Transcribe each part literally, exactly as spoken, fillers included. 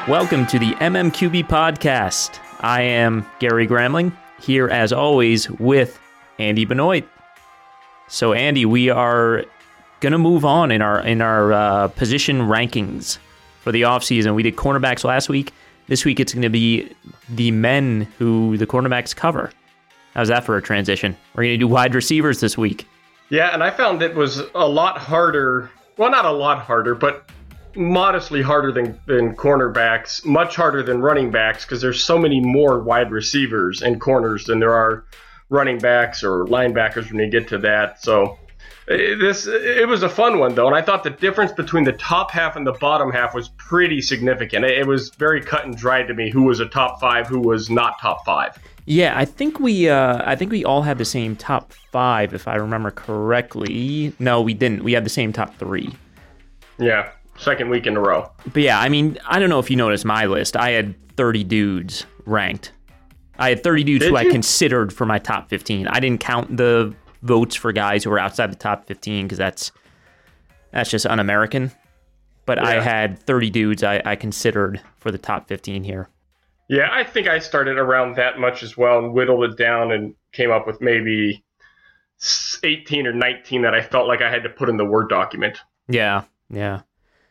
Welcome to the M M Q B podcast. I am Gary Gramling, here as always with Andy Benoit. So Andy, we are going to move on in our in our uh, position rankings for the offseason. We did cornerbacks last week. This week it's going to be the men who the cornerbacks cover. How's that for a transition? We're going to do wide receivers this week. Yeah, and I found it was a lot harder. Well, not a lot harder, but modestly harder than, than cornerbacks, much harder than running backs, because there's so many more wide receivers and corners than there are running backs or linebackers when you get to that. So this it was a fun one, though, and I thought the difference between the top half and the bottom half was pretty significant. It was very cut and dried to me who was a top five, who was not top five. Yeah, I think we uh, I think we all had the same top five, if I remember correctly. No, we didn't. We had the same top three. Yeah, second week in a row. But yeah, I mean, I don't know if you noticed my list. I had thirty dudes ranked. I had thirty dudes Did who you? I considered for my top fifteen. I didn't count the votes for guys who were outside the top fifteen because that's that's just un-American. But yeah. I had thirty dudes I, I considered for the top fifteen here. Yeah, I think I started around that much as well and whittled it down and came up with maybe eighteen or nineteen that I felt like I had to put in the Word document. Yeah, yeah.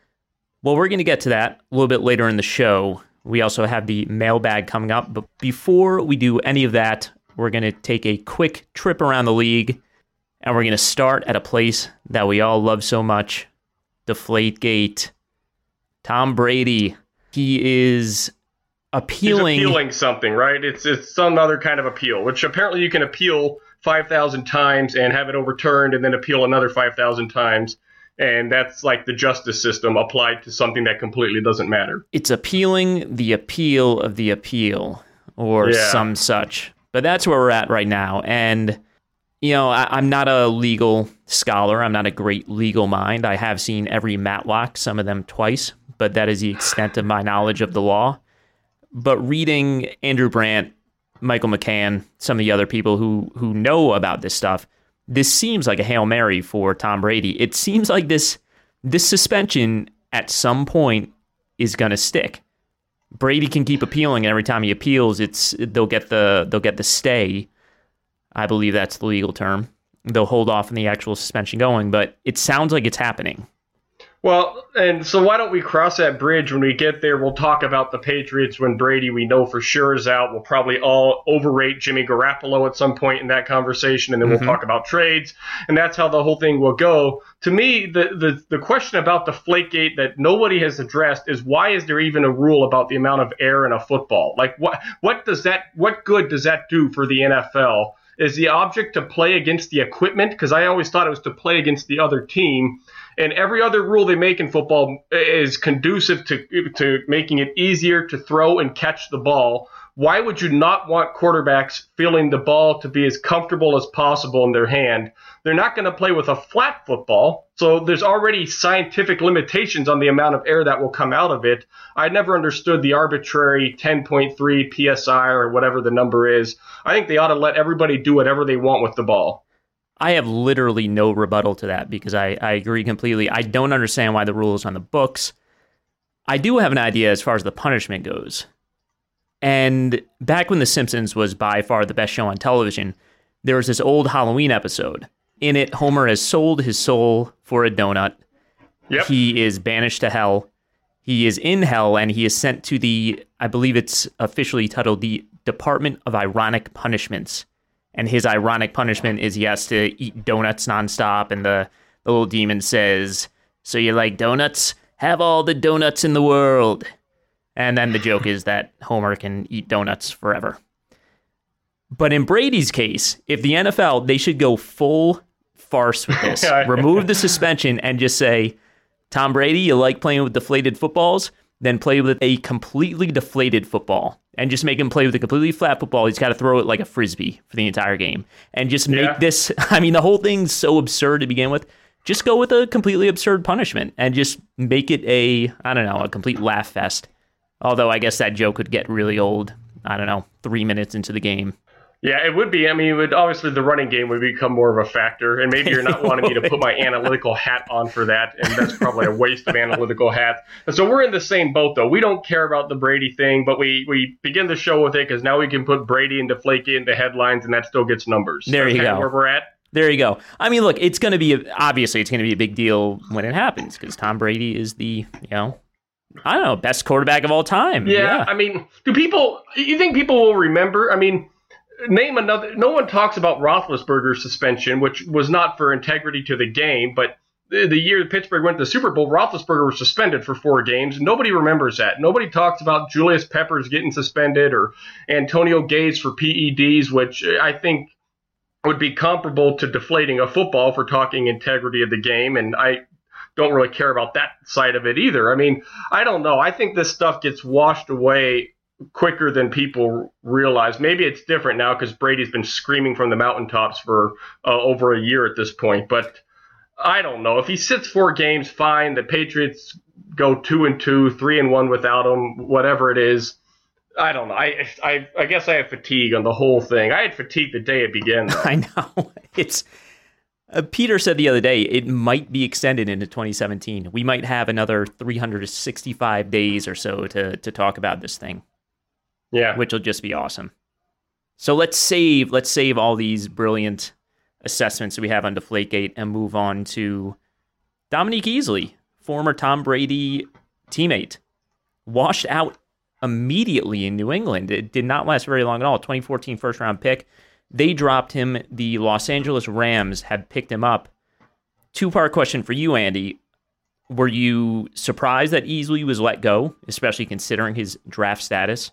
Well, we're going to get to that a little bit later in the show. We also have the mailbag coming up. But before we do any of that, we're going to take a quick trip around the league. And we're going to start at a place that we all love so much, Deflategate. Tom Brady. He is appealing. He's appealing something, right? It's it's some other kind of appeal, which apparently you can appeal five thousand times and have it overturned and then appeal another five thousand times. And that's like the justice system applied to something that completely doesn't matter. It's appealing the appeal of the appeal or yeah. some such. But that's where we're at right now. And, you know, I, I'm not a legal scholar. I'm not a great legal mind. I have seen every Matlock, some of them twice, but that is the extent of my knowledge of the law. But reading Andrew Brandt, Michael McCann, some of the other people who who know about this stuff, this seems like a Hail Mary for Tom Brady. It seems like this this suspension at some point is going to stick. Brady can keep appealing, and every time he appeals, it's they'll get the they'll get the stay. I believe that's the legal term. They'll hold off on the actual suspension going, but it sounds like it's happening. Well, and so why don't we cross that bridge when we get there? We'll talk about the Patriots when Brady, we know for sure, is out. We'll probably all overrate Jimmy Garoppolo at some point in that conversation, and then mm-hmm. we'll talk about trades, and that's how the whole thing will go. To me, the, the, the question about Deflategate that nobody has addressed is why is there even a rule about the amount of air in a football? Like, what what does that what good does that do for the N F L? Is the object to play against the equipment? Because I always thought it was to play against the other team. And every other rule they make in football is conducive to to making it easier to throw and catch the ball. Why would you not want quarterbacks feeling the ball to be as comfortable as possible in their hand? They're not going to play with a flat football, so there's already scientific limitations on the amount of air that will come out of it. I never understood the arbitrary ten point three P S I or whatever the number is. I think they ought to let everybody do whatever they want with the ball. I have literally no rebuttal to that because I, I agree completely. I don't understand why the rule is on the books. I do have an idea as far as the punishment goes. And back when The Simpsons was by far the best show on television, there was this old Halloween episode. In it, Homer has sold his soul for a donut. Yep. He is banished to hell. He is in hell, and he is sent to the, I believe it's officially titled the Department of Ironic Punishments. And his ironic punishment is he has to eat donuts nonstop. And the, the little demon says, "So you like donuts? Have all the donuts in the world." And then the joke is that Homer can eat donuts forever. But in Brady's case, if the N F L, they should go full farce with this. Remove the suspension and just say, Tom Brady, you like playing with deflated footballs? Then play with a completely deflated football. And just make him play with a completely flat football. He's got to throw it like a Frisbee for the entire game. And just make yeah. this, I mean, the whole thing's so absurd to begin with. Just go with a completely absurd punishment and just make it a, I don't know, a complete laugh fest. Although I guess that joke would get really old, I don't know, three minutes into the game. Yeah, it would be. I mean, it would, obviously the running game would become more of a factor, and maybe you're not wanting me to put my analytical hat on for that, and that's probably a waste of analytical hats. And so we're in the same boat, though. We don't care about the Brady thing, but we, we begin the show with it because now we can put Brady and Deflategate into headlines, and that still gets numbers. There that's you kind go. of where we're at. There you go. I mean, look, it's going to be, a, obviously, it's going to be a big deal when it happens because Tom Brady is the, you know, I don't know, best quarterback of all time. Yeah, yeah. I mean, do people, you think people will remember? I mean, name another. No one talks about Roethlisberger's suspension, which was not for integrity to the game, but the, the year Pittsburgh went to the Super Bowl, Roethlisberger was suspended for four games. Nobody remembers that. Nobody talks about Julius Peppers getting suspended or Antonio Gates for P E Ds, which I think would be comparable to deflating a football for talking integrity of the game. And I don't really care about that side of it either. I mean, I don't know. I think this stuff gets washed away quicker than people realize. Maybe it's different now because Brady's been screaming from the mountaintops for uh, over a year at this point. But I don't know. If he sits four games, fine. The Patriots go two and two, three and one without him, whatever it is. I don't know. I, I I guess I have fatigue on the whole thing. I had fatigue the day it began, though. I know. It's uh, Peter said the other day it might be extended into twenty seventeen. We might have another three hundred sixty-five days or so to to talk about this thing. Yeah, which will just be awesome. So let's save let's save all these brilliant assessments that we have on Deflategate and move on to Dominique Easley, former Tom Brady teammate, washed out immediately in New England. It did not last very long at all. twenty fourteen first round pick. They dropped him. The Los Angeles Rams had picked him up. Two-part question for you, Andy. Were you surprised that Easley was let go, especially considering his draft status?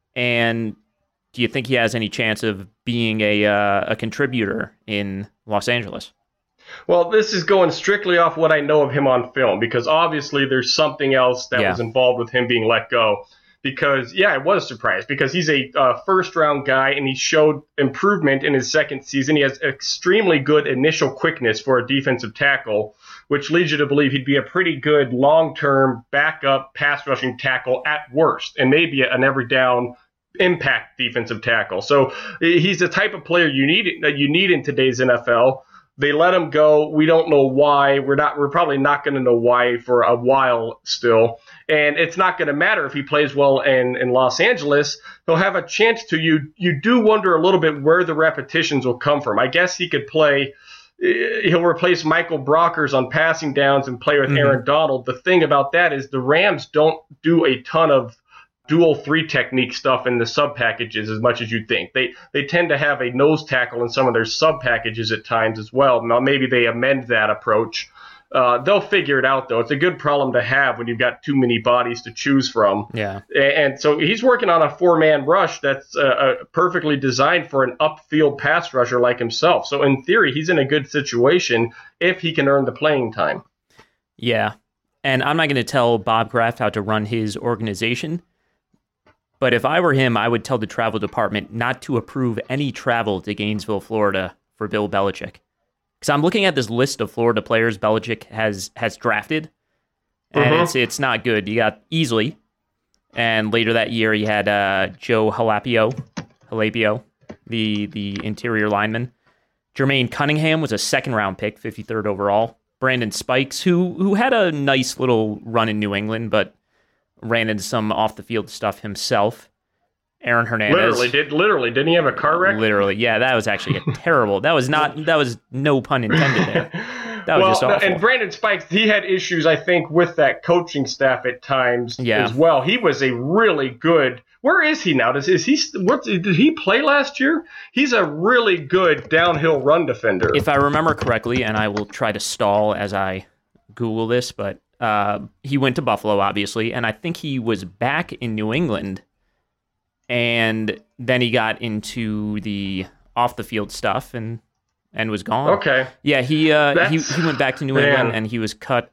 And do you think he has any chance of being a uh, a contributor in Los Angeles? Well, this is going strictly off what I know of him on film, because obviously there's something else that yeah. was involved with him being let go. Because, yeah, I was surprised because he's a uh, first-round guy, and he showed improvement in his second season. He has extremely good initial quickness for a defensive tackle, which leads you to believe he'd be a pretty good long-term backup pass-rushing tackle at worst, and maybe an every-down impact defensive tackle. So he's the type of player you need that you need in today's N F L. They let him go. We don't know why. We're not. We're probably not going to know why for a while still. And it's not going to matter if he plays well in, in Los Angeles. He'll have a chance to. You you do wonder a little bit where the repetitions will come from. I guess he could play. He'll replace Michael Brockers on passing downs and play with mm-hmm. Aaron Donald. The thing about that is the Rams don't do a ton of dual three technique stuff in the sub packages as much as you'd think. They they tend to have a nose tackle in some of their sub packages at times as well. Now maybe they amend that approach. Uh, they'll figure it out though. It's a good problem to have when you've got too many bodies to choose from. Yeah. And so he's working on a four man rush that's uh, uh, perfectly designed for an upfield pass rusher like himself. So in theory, he's in a good situation if he can earn the playing time. Yeah. And I'm not going to tell Bob Kraft how to run his organization. But if I were him, I would tell the travel department not to approve any travel to Gainesville, Florida for Bill Belichick. Because I'm looking at this list of Florida players Belichick has has drafted, and mm-hmm. it's it's not good. You got Easley, and later that year he had uh, Joe Halapio, Halapio, the, the interior lineman. Jermaine Cunningham was a second-round pick, fifty-third overall. Brandon Spikes, who who had a nice little run in New England, but ran into some off the field stuff himself. Aaron Hernandez. Literally did literally didn't he have a car wreck? Literally, yeah, that was actually a terrible. That was not that was no pun intended there. That was well, just awful. And Brandon Spikes, he had issues, I think, with that coaching staff at times yeah. as well. He was a really good. Where is he now? Does is he what did he play last year? He's a really good downhill run defender. If I remember correctly, and I will try to stall as I Google this, but Uh, he went to Buffalo, obviously, and I think he was back in New England, and then he got into the off-the-field stuff and and was gone. Okay. Yeah, he uh, he, he went back to New man. England, and he was cut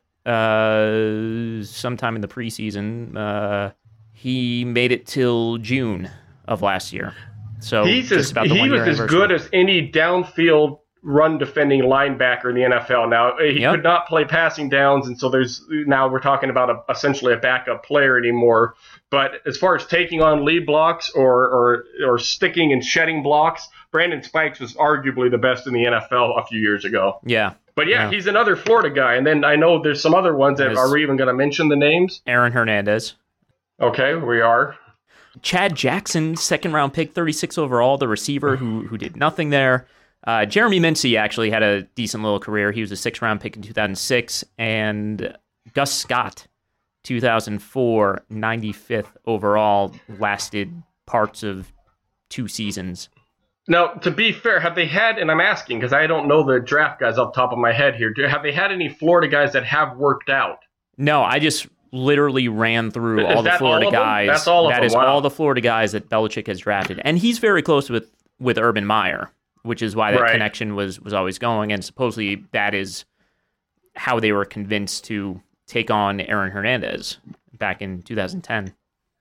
uh, sometime in the preseason. Uh, he made it till June of last year. So He's just as, about the he was as good as any downfield run defending linebacker in the N F L. Now, he yep. could not play passing downs, and so there's now we're talking about a, essentially a backup player anymore. But as far as taking on lead blocks or, or or sticking and shedding blocks, Brandon Spikes was arguably the best in the N F L a few years ago. Yeah. But yeah, yeah. he's another Florida guy. And then I know there's some other ones that, are we even going to mention the names? Aaron Hernandez. Okay, we are. Chad Jackson, second round pick, thirty-six overall, the receiver who who did nothing there. Uh, Jeremy Mincey actually had a decent little career. He was a sixth round pick in two thousand six. And Gus Scott, two thousand four, ninety-fifth overall, lasted parts of two seasons. Now, to be fair, have they had, and I'm asking because I don't know the draft guys off the top of my head here, have they had any Florida guys that have worked out? No, I just literally ran through Is all the Florida all guys. That's all of that them. is Wow. all the Florida guys that Belichick has drafted. And he's very close with, with Urban Meyer, which is why that right. connection was, was always going. And supposedly that is how they were convinced to take on Aaron Hernandez back in two thousand ten.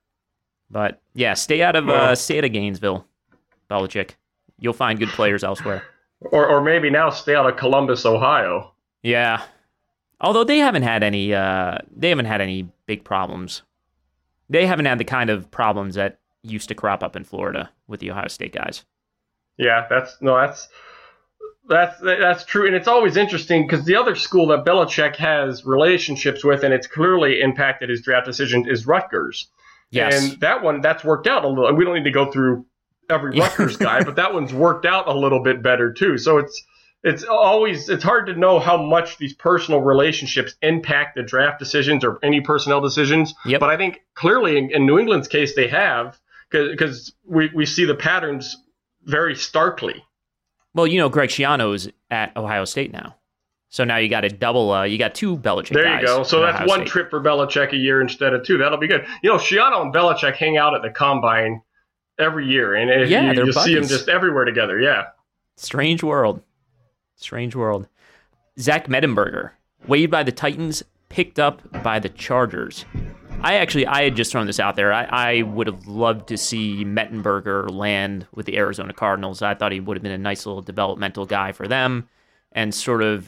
But yeah, stay out of uh, stay out of Gainesville, Belichick. You'll find good players elsewhere. Or or maybe now stay out of Columbus, Ohio. Yeah. Although they haven't had any uh, they haven't had any big problems. They haven't had the kind of problems that used to crop up in Florida with the Ohio State guys. Yeah, that's no, that's that's that's true, and it's always interesting because the other school that Belichick has relationships with, and it's clearly impacted his draft decision, is Rutgers. Yes. And that one, that's worked out a little. And we don't need to go through every Rutgers guy, but that one's worked out a little bit better too. So it's it's always it's hard to know how much these personal relationships impact the draft decisions or any personnel decisions. Yep. But I think clearly in, in New England's case they have, because we, we see the patterns very starkly. Well, you know, Greg Schiano's at Ohio State now. So now you got a double, uh, you got two Belichick there guys. There you go. So that's Ohio one State. trip for Belichick a year instead of two. That'll be good. You know, Schiano and Belichick hang out at the Combine every year. And it, yeah, you, they're you see them buddies. just everywhere together. Yeah. Strange world. Strange world. Zach Mettenberger, waived by the Titans, picked up by the Chargers. I actually, I had just thrown this out there. I, I would have loved to see Mettenberger land with the Arizona Cardinals. I thought he would have been a nice little developmental guy for them and sort of,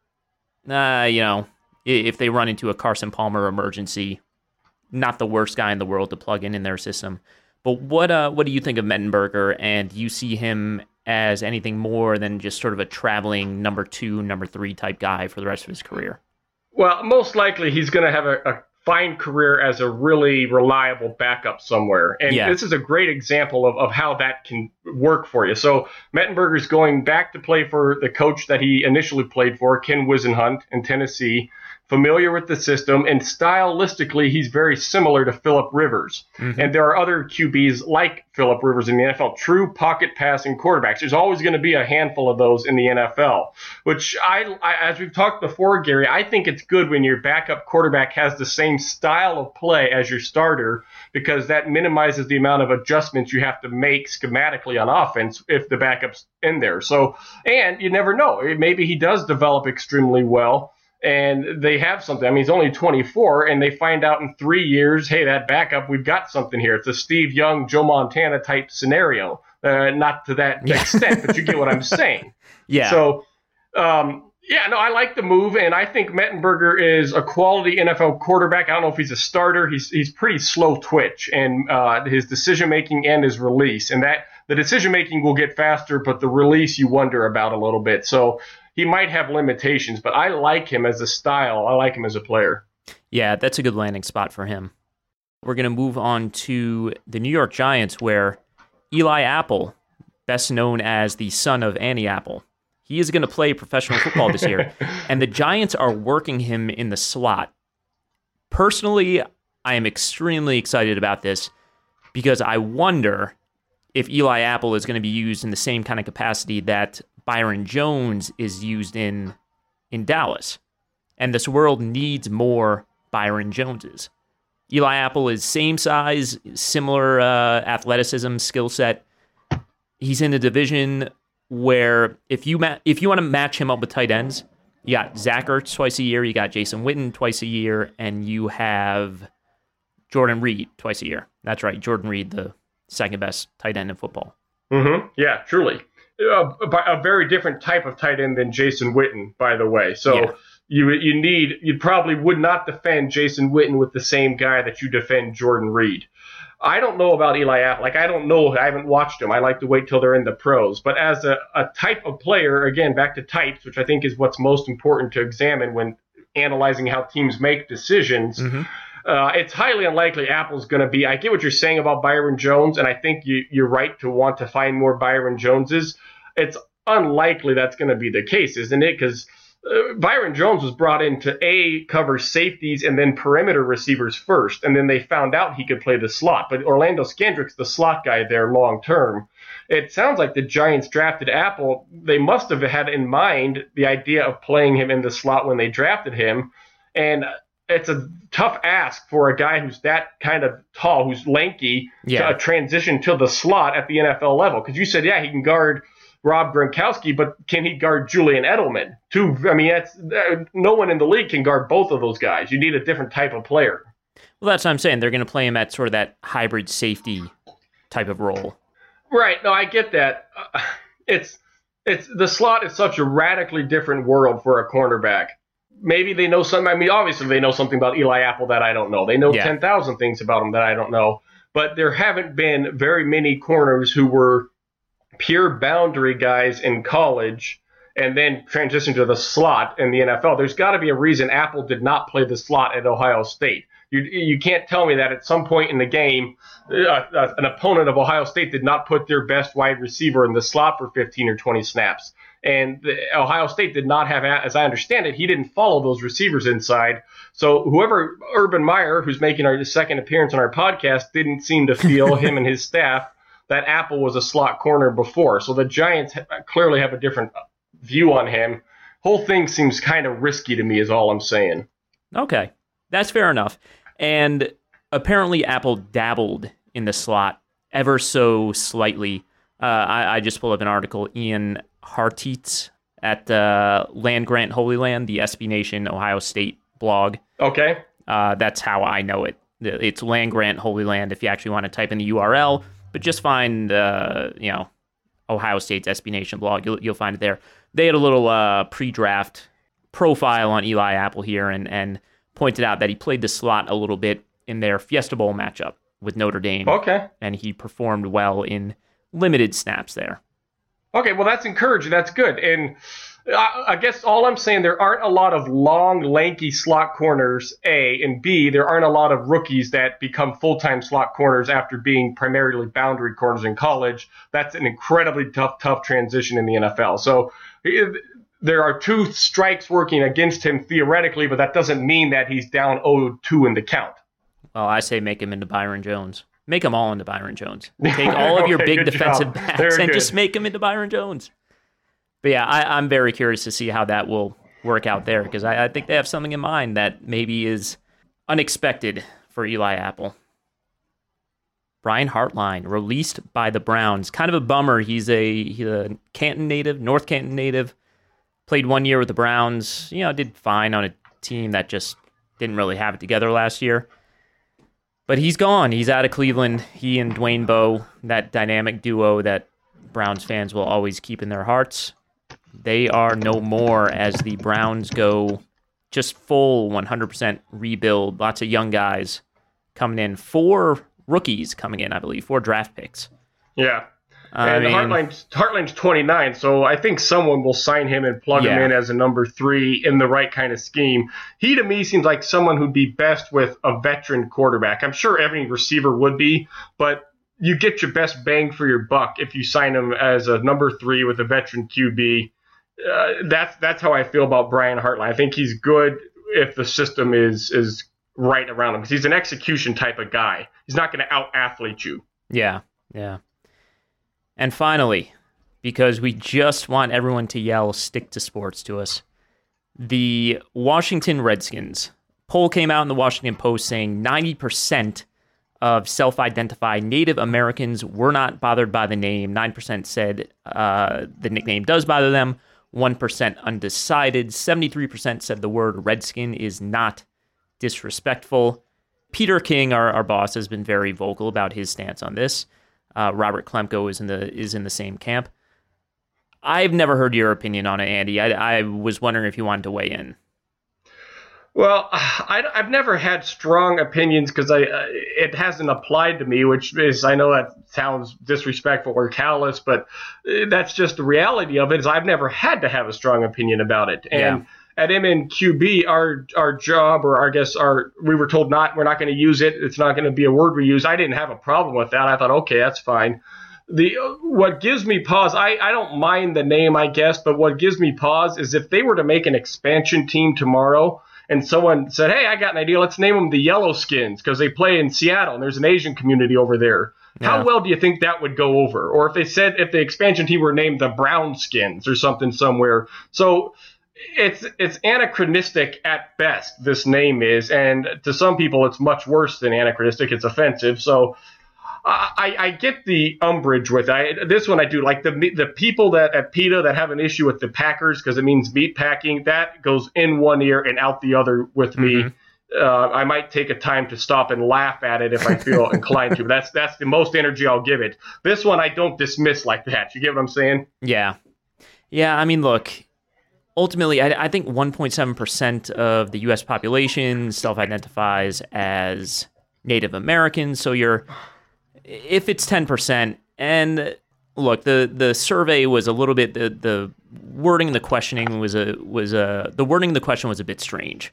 uh, you know, if they run into a Carson Palmer emergency, not the worst guy in the world to plug in in their system. But what uh, what do you think of Mettenberger, and do you see him as anything more than just sort of a traveling number two, number three type guy for the rest of his career? Well, most likely he's going to have a, a fine career as a really reliable backup somewhere. And yeah. this is a great example of, of how that can work for you. So Mettenberger's going back to play for the coach that he initially played for, Ken Wisenhunt in Tennessee, familiar with the system, and stylistically he's very similar to Phillip Rivers. Mm-hmm. And there are other Q Bs like Phillip Rivers in the N F L, true pocket passing quarterbacks. There's always going to be a handful of those in the N F L, which I, I, as we've talked before, Gary, I think it's good when your backup quarterback has the same style of play as your starter, because that minimizes the amount of adjustments you have to make schematically on offense if the backup's in there. So, and you never know, maybe he does develop extremely well, and they have something. I mean, he's only twenty-four, and they find out in three years, hey, that backup, we've got something here. It's a Steve Young, Joe Montana type scenario. Uh, not to that yeah. extent, but you get what I'm saying. Yeah. So, um, yeah, no, I like the move, and I think Mettenberger is a quality N F L quarterback. I don't know if he's a starter. He's he's pretty slow twitch, and uh, his decision-making and his release. And that the decision-making will get faster, but the release you wonder about a little bit. So he might have limitations, but I like him as a style. I like him as a player. Yeah, that's a good landing spot for him. We're going to move on to the New York Giants, where Eli Apple, best known as the son of Annie Apple, he is going to play professional football this year, and the Giants are working him in the slot. Personally, I am extremely excited about this because I wonder if Eli Apple is going to be used in the same kind of capacity that Byron Jones is used in in Dallas. And this world needs more Byron Joneses. Eli Apple is same size, similar uh, athleticism, skill set. He's in a division where if you ma- if you want to match him up with tight ends, you got Zach Ertz twice a year, you got Jason Witten twice a year, and you have Jordan Reed twice a year. That's right, Jordan Reed, the second best tight end in football. Mm-hmm. Yeah, truly. a, a very different type of tight end than Jason Witten, by the way. So yeah. you you need you probably would not defend Jason Witten with the same guy that you defend Jordan Reed. I don't know about Eli Apple. Like, I don't know. I haven't watched him. I like to wait till they're in the pros. But as a, a type of player, again, back to types, which I think is what's most important to examine when analyzing how teams make decisions, mm-hmm. uh, it's highly unlikely Apple's going to be. I get what you're saying about Byron Jones, and I think you, you're right to want to find more Byron Joneses. It's unlikely that's going to be the case, isn't it? Because Uh, Byron Jones was brought in to A, cover safeties and then perimeter receivers first, and then they found out he could play the slot. But Orlando Scandrick's the slot guy there long term. It sounds like the Giants drafted Apple. They must have had in mind the idea of playing him in the slot when they drafted him, and it's a tough ask for a guy who's that kind of tall, who's lanky, yeah. to uh, transition to the slot at the N F L level. Because you said, yeah, he can guard Rob Gronkowski, but can he guard Julian Edelman? Two, I mean, that's, uh, no one in the league can guard both of those guys. You need a different type of player. Well, that's what I'm saying. They're going to play him at sort of that hybrid safety type of role. Right. No, I get that. Uh, it's it's the slot is such a radically different world for a cornerback. Maybe they know something. I mean, obviously they know something about Eli Apple that I don't know. They know yeah. ten thousand things about him that I don't know. But there haven't been very many corners who were pure boundary guys in college and then transition to the slot in the N F L. There's got to be a reason Apple did not play the slot at Ohio State. You you can't tell me that at some point in the game, uh, uh, an opponent of Ohio State did not put their best wide receiver in the slot for fifteen or twenty snaps. And the, Ohio State did not have, as I understand it, he didn't follow those receivers inside. So whoever, Urban Meyer, who's making our second appearance on our podcast, didn't seem to feel, him and his staff, that Apple was a slot corner before. So the Giants clearly have a different view on him. Whole thing seems kind of risky to me is all I'm saying. Okay, that's fair enough. And apparently Apple dabbled in the slot ever so slightly. Uh, I, I just pulled up an article, Ian Hartitz at uh, Land Grant Holy Land, the S B Nation Ohio State blog. Okay. Uh, that's how I know it. It's Land Grant Holy Land if you actually want to type in the U R L. But just find, uh, you know, Ohio State's S B Nation blog. You'll, you'll find it there. They had a little uh, pre-draft profile on Eli Apple here and, and pointed out that he played the slot a little bit in their Fiesta Bowl matchup with Notre Dame. Okay. And he performed well in limited snaps there. Okay, well, that's encouraging. That's good. And I, I guess all I'm saying, there aren't a lot of long, lanky slot corners, A, and B, there aren't a lot of rookies that become full-time slot corners after being primarily boundary corners in college. That's an incredibly tough, tough transition in the N F L. So there are two strikes working against him theoretically, but that doesn't mean that he's down oh two in the count. Well, I say make him into Byron Jones. Make them all into Byron Jones. Take all of your okay, big defensive job. backs Very and good. just make them into Byron Jones. But yeah, I, I'm very curious to see how that will work out there because I, I think they have something in mind that maybe is unexpected for Eli Apple. Brian Hartline, released by the Browns. Kind of a bummer. He's a, he's a Canton native, North Canton native. Played one year with the Browns. You know, did fine on a team that just didn't really have it together last year. But he's gone. He's out of Cleveland. He and Dwayne Bowe, that dynamic duo that Browns fans will always keep in their hearts, they are no more as the Browns go just full one hundred percent rebuild. Lots of young guys coming in. Four rookies coming in, I believe. Four draft picks. Yeah. I and mean, Hartline's, Hartline's twenty-nine, so I think someone will sign him and plug yeah. him in as a number three in the right kind of scheme. He, to me, seems like someone who'd be best with a veteran quarterback. I'm sure every receiver would be, but you get your best bang for your buck if you sign him as a number three with a veteran Q B. Uh, that's that's how I feel about Brian Hartline. I think he's good if the system is is right around him because he's an execution type of guy. He's not going to out-athlete you. Yeah, yeah. And finally, because we just want everyone to yell stick to sports to us, the Washington Redskins poll came out in the Washington Post saying ninety percent of self-identified Native Americans were not bothered by the name. nine percent said uh, the nickname does bother them. one percent undecided. seventy-three percent said the word Redskin is not disrespectful. Peter King, our, our boss, has been very vocal about his stance on this. Uh, Robert Klemko is in the is in the same camp. I've never heard your opinion on it, Andy. I, I was wondering if you wanted to weigh in. Well, I, I've never had strong opinions because I uh, it hasn't applied to me, which is, I know that sounds disrespectful or callous, but that's just the reality of it, is I've never had to have a strong opinion about it. And yeah. At M N Q B, our our job, or I guess our we were told not we're not going to use it. It's not going to be a word we use. I didn't have a problem with that. I thought, okay, that's fine. The what gives me pause, I, I don't mind the name, I guess, but what gives me pause is if they were to make an expansion team tomorrow and someone said, hey, I got an idea, let's name them the Yellowskins because they play in Seattle and there's an Asian community over there. Yeah. How well do you think that would go over? Or if they said, if the expansion team were named the Brownskins or something somewhere. So it's it's anachronistic at best, this name is, and to some people it's much worse than anachronistic, it's offensive. So I, I get the umbrage with it. This one I do. Like the the people that at PETA that have an issue with the Packers because it means meat packing, that goes in one ear and out the other with me. Mm-hmm. Uh, I might take a time to stop and laugh at it if I feel inclined to. But that's that's the most energy I'll give it. This one I don't dismiss like that. You get what I'm saying? Yeah. Yeah, I mean, look, ultimately, I, I think one point seven percent of the U S population self-identifies as Native American. So you're... If it's ten percent, and look, the, the survey was a little bit, the, the wording in the questioning was a, was a, the wording in the question was a bit strange.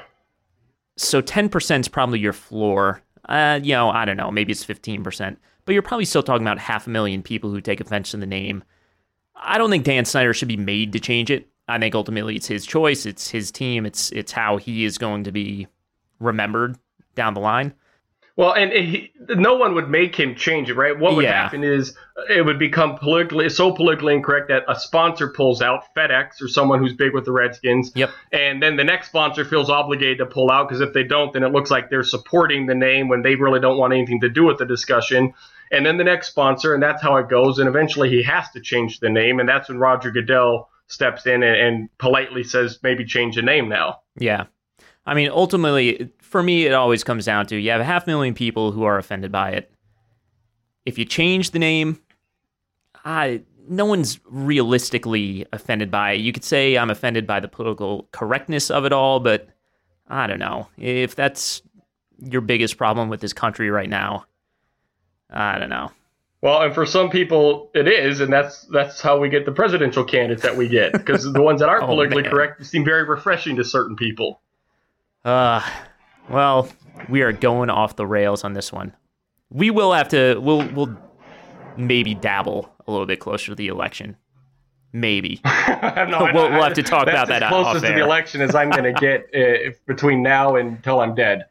So ten percent is probably your floor. Uh, you know, I don't know, maybe it's fifteen percent, but you're probably still talking about half a million people who take offense to the name. I don't think Dan Snyder should be made to change it. I think ultimately it's his choice, it's his team, it's, it's how he is going to be remembered down the line. Well, and he, no one would make him change it, right? What would yeah. happen is it would become politically so politically incorrect that a sponsor pulls out, FedEx or someone who's big with the Redskins. Yep. And then the next sponsor feels obligated to pull out because if they don't, then it looks like they're supporting the name when they really don't want anything to do with the discussion. And then the next sponsor, and that's how it goes. And eventually he has to change the name. And that's when Roger Goodell steps in and, and politely says, maybe change the name now. Yeah. I mean, ultimately, for me, it always comes down to you have a half million people who are offended by it. If you change the name, I, no one's realistically offended by it. You could say I'm offended by the political correctness of it all, but I don't know. If that's your biggest problem with this country right now, I don't know. Well, and for some people it is, and that's that's how we get the presidential candidates that we get, because the ones that aren't oh, politically man. correct seem very refreshing to certain people. Uh, well, we are going off the rails on this one. We will have to, we'll, we'll maybe dabble a little bit closer to the election. Maybe. no, we'll, we'll have to talk about that. That's as closest to the election as I'm going to get uh, between now and until I'm dead.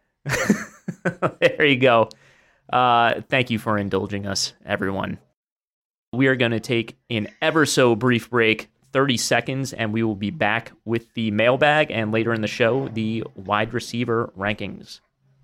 There you go. Uh, thank you for indulging us, everyone. We are going to take an ever so brief break. thirty seconds, and we will be back with the mailbag and later in the show, the wide receiver rankings.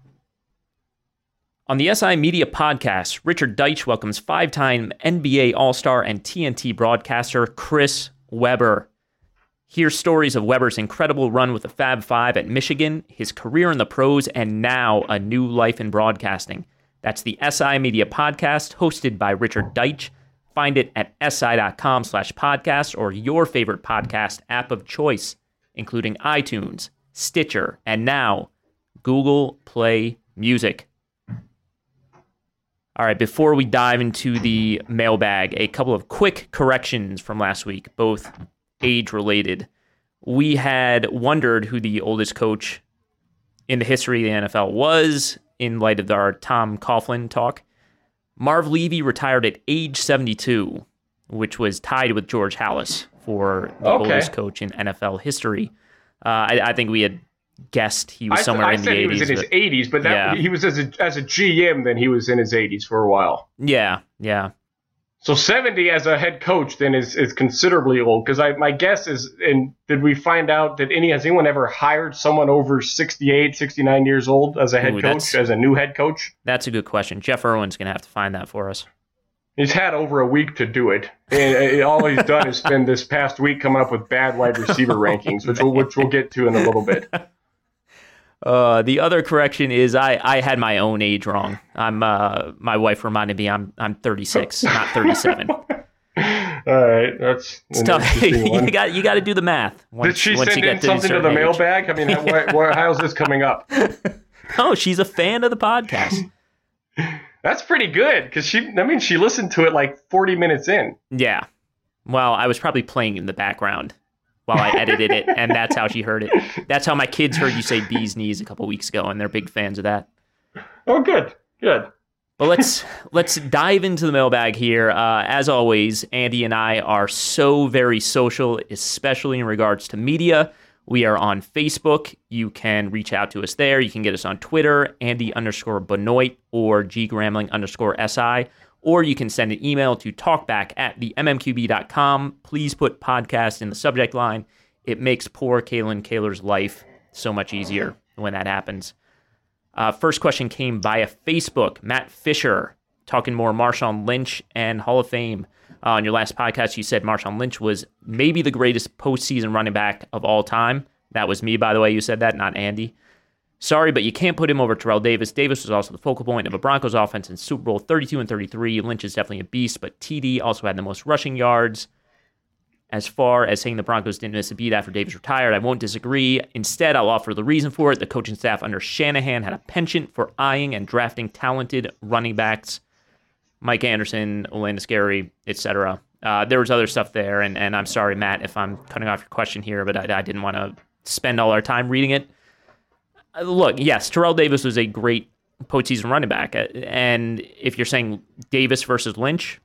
On the S I Media Podcast, Richard Deitsch welcomes five-time N B A All-Star and T N T broadcaster Chris Webber. Hear stories of Webber's incredible run with the Fab Five at Michigan, his career in the pros, and now a new life in broadcasting. That's the S I Media Podcast, hosted by Richard Deitsch. Find it at si.com slash podcast or your favorite podcast app of choice, including iTunes, Stitcher, and now Google Play Music. All right, before we dive into the mailbag, a couple of quick corrections from last week, both age-related. We had wondered who the oldest coach in the history of the N F L was in light of our Tom Coughlin talk. Marv Levy retired at age seventy-two, which was tied with George Halas for the okay. oldest coach in N F L history. Uh, I, I think we had guessed he was somewhere I, I in the eighties. I said he was in but, his eighties, but that, yeah. he was as a, as a G M, then he was in his eighties for a while. Yeah, yeah. So seventy as a head coach then is, is considerably old, because I my guess is, and did we find out, that any has anyone ever hired someone over sixty-eight, sixty-nine years old as a head Ooh, coach, as a new head coach? That's a good question. Jeff Irwin's going to have to find that for us. He's had over a week to do it. And all he's done is spend this past week coming up with bad wide receiver rankings, which we'll, which we'll get to in a little bit. Uh, the other correction is I, I had my own age wrong. I'm uh, my wife reminded me I'm I'm thirty-six, not thirty-seven. All right, that's it's tough. you got you got to do the math. Once, Did she once send in something to, to the age. mailbag? I mean, how, where, how's this coming up? Oh, she's a fan of the podcast. That's pretty good because she. I mean, she listened to it like forty minutes in. Yeah. Well, I was probably playing in the background while I edited it, and that's how she heard it. That's how my kids heard you say bee's knees a couple weeks ago, and they're big fans of that. Oh, good, good. But let's let's dive into the mailbag here. Uh, as always, Andy and I are so very social, especially in regards to media. We are on Facebook. You can reach out to us there. You can get us on Twitter, Andy underscore Benoit or G Gramling underscore SI. Or you can send an email to talkback at the m m q b dot com. Please put podcast in the subject line. It makes poor Kaylin Kaler's life so much easier when that happens. Uh, first question came via Facebook. Matt Fisher, talking more Marshawn Lynch and Hall of Fame. Uh, on your last podcast, you said Marshawn Lynch was maybe the greatest postseason running back of all time. That was me, by the way. You said that, not Andy. Sorry, but you can't put him over Terrell Davis. Davis was also the focal point of a Broncos offense in Super Bowl thirty-two and thirty-three. Lynch is definitely a beast, but T D also had the most rushing yards. As far as saying the Broncos didn't miss a beat after Davis retired, I won't disagree. Instead, I'll offer the reason for it. The coaching staff under Shanahan had a penchant for eyeing and drafting talented running backs. Mike Anderson, Orlando Scary, et cetera. Uh, there was other stuff there, and, and I'm sorry, Matt, if I'm cutting off your question here, but I, I didn't want to spend all our time reading it. Uh, look, yes, Terrell Davis was a great postseason running back, and if you're saying Davis versus Lynch,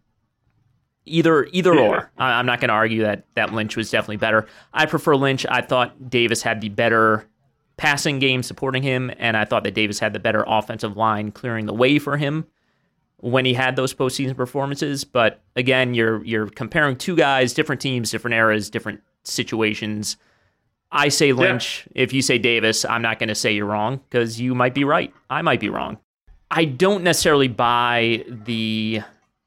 Either either yeah. or. I'm not going to argue that, that Lynch was definitely better. I prefer Lynch. I thought Davis had the better passing game supporting him, and I thought that Davis had the better offensive line clearing the way for him when he had those postseason performances. But again, you're you're comparing two guys, different teams, different eras, different situations. I say Lynch. Yeah. If you say Davis, I'm not going to say you're wrong because you might be right. I might be wrong. I don't necessarily buy the...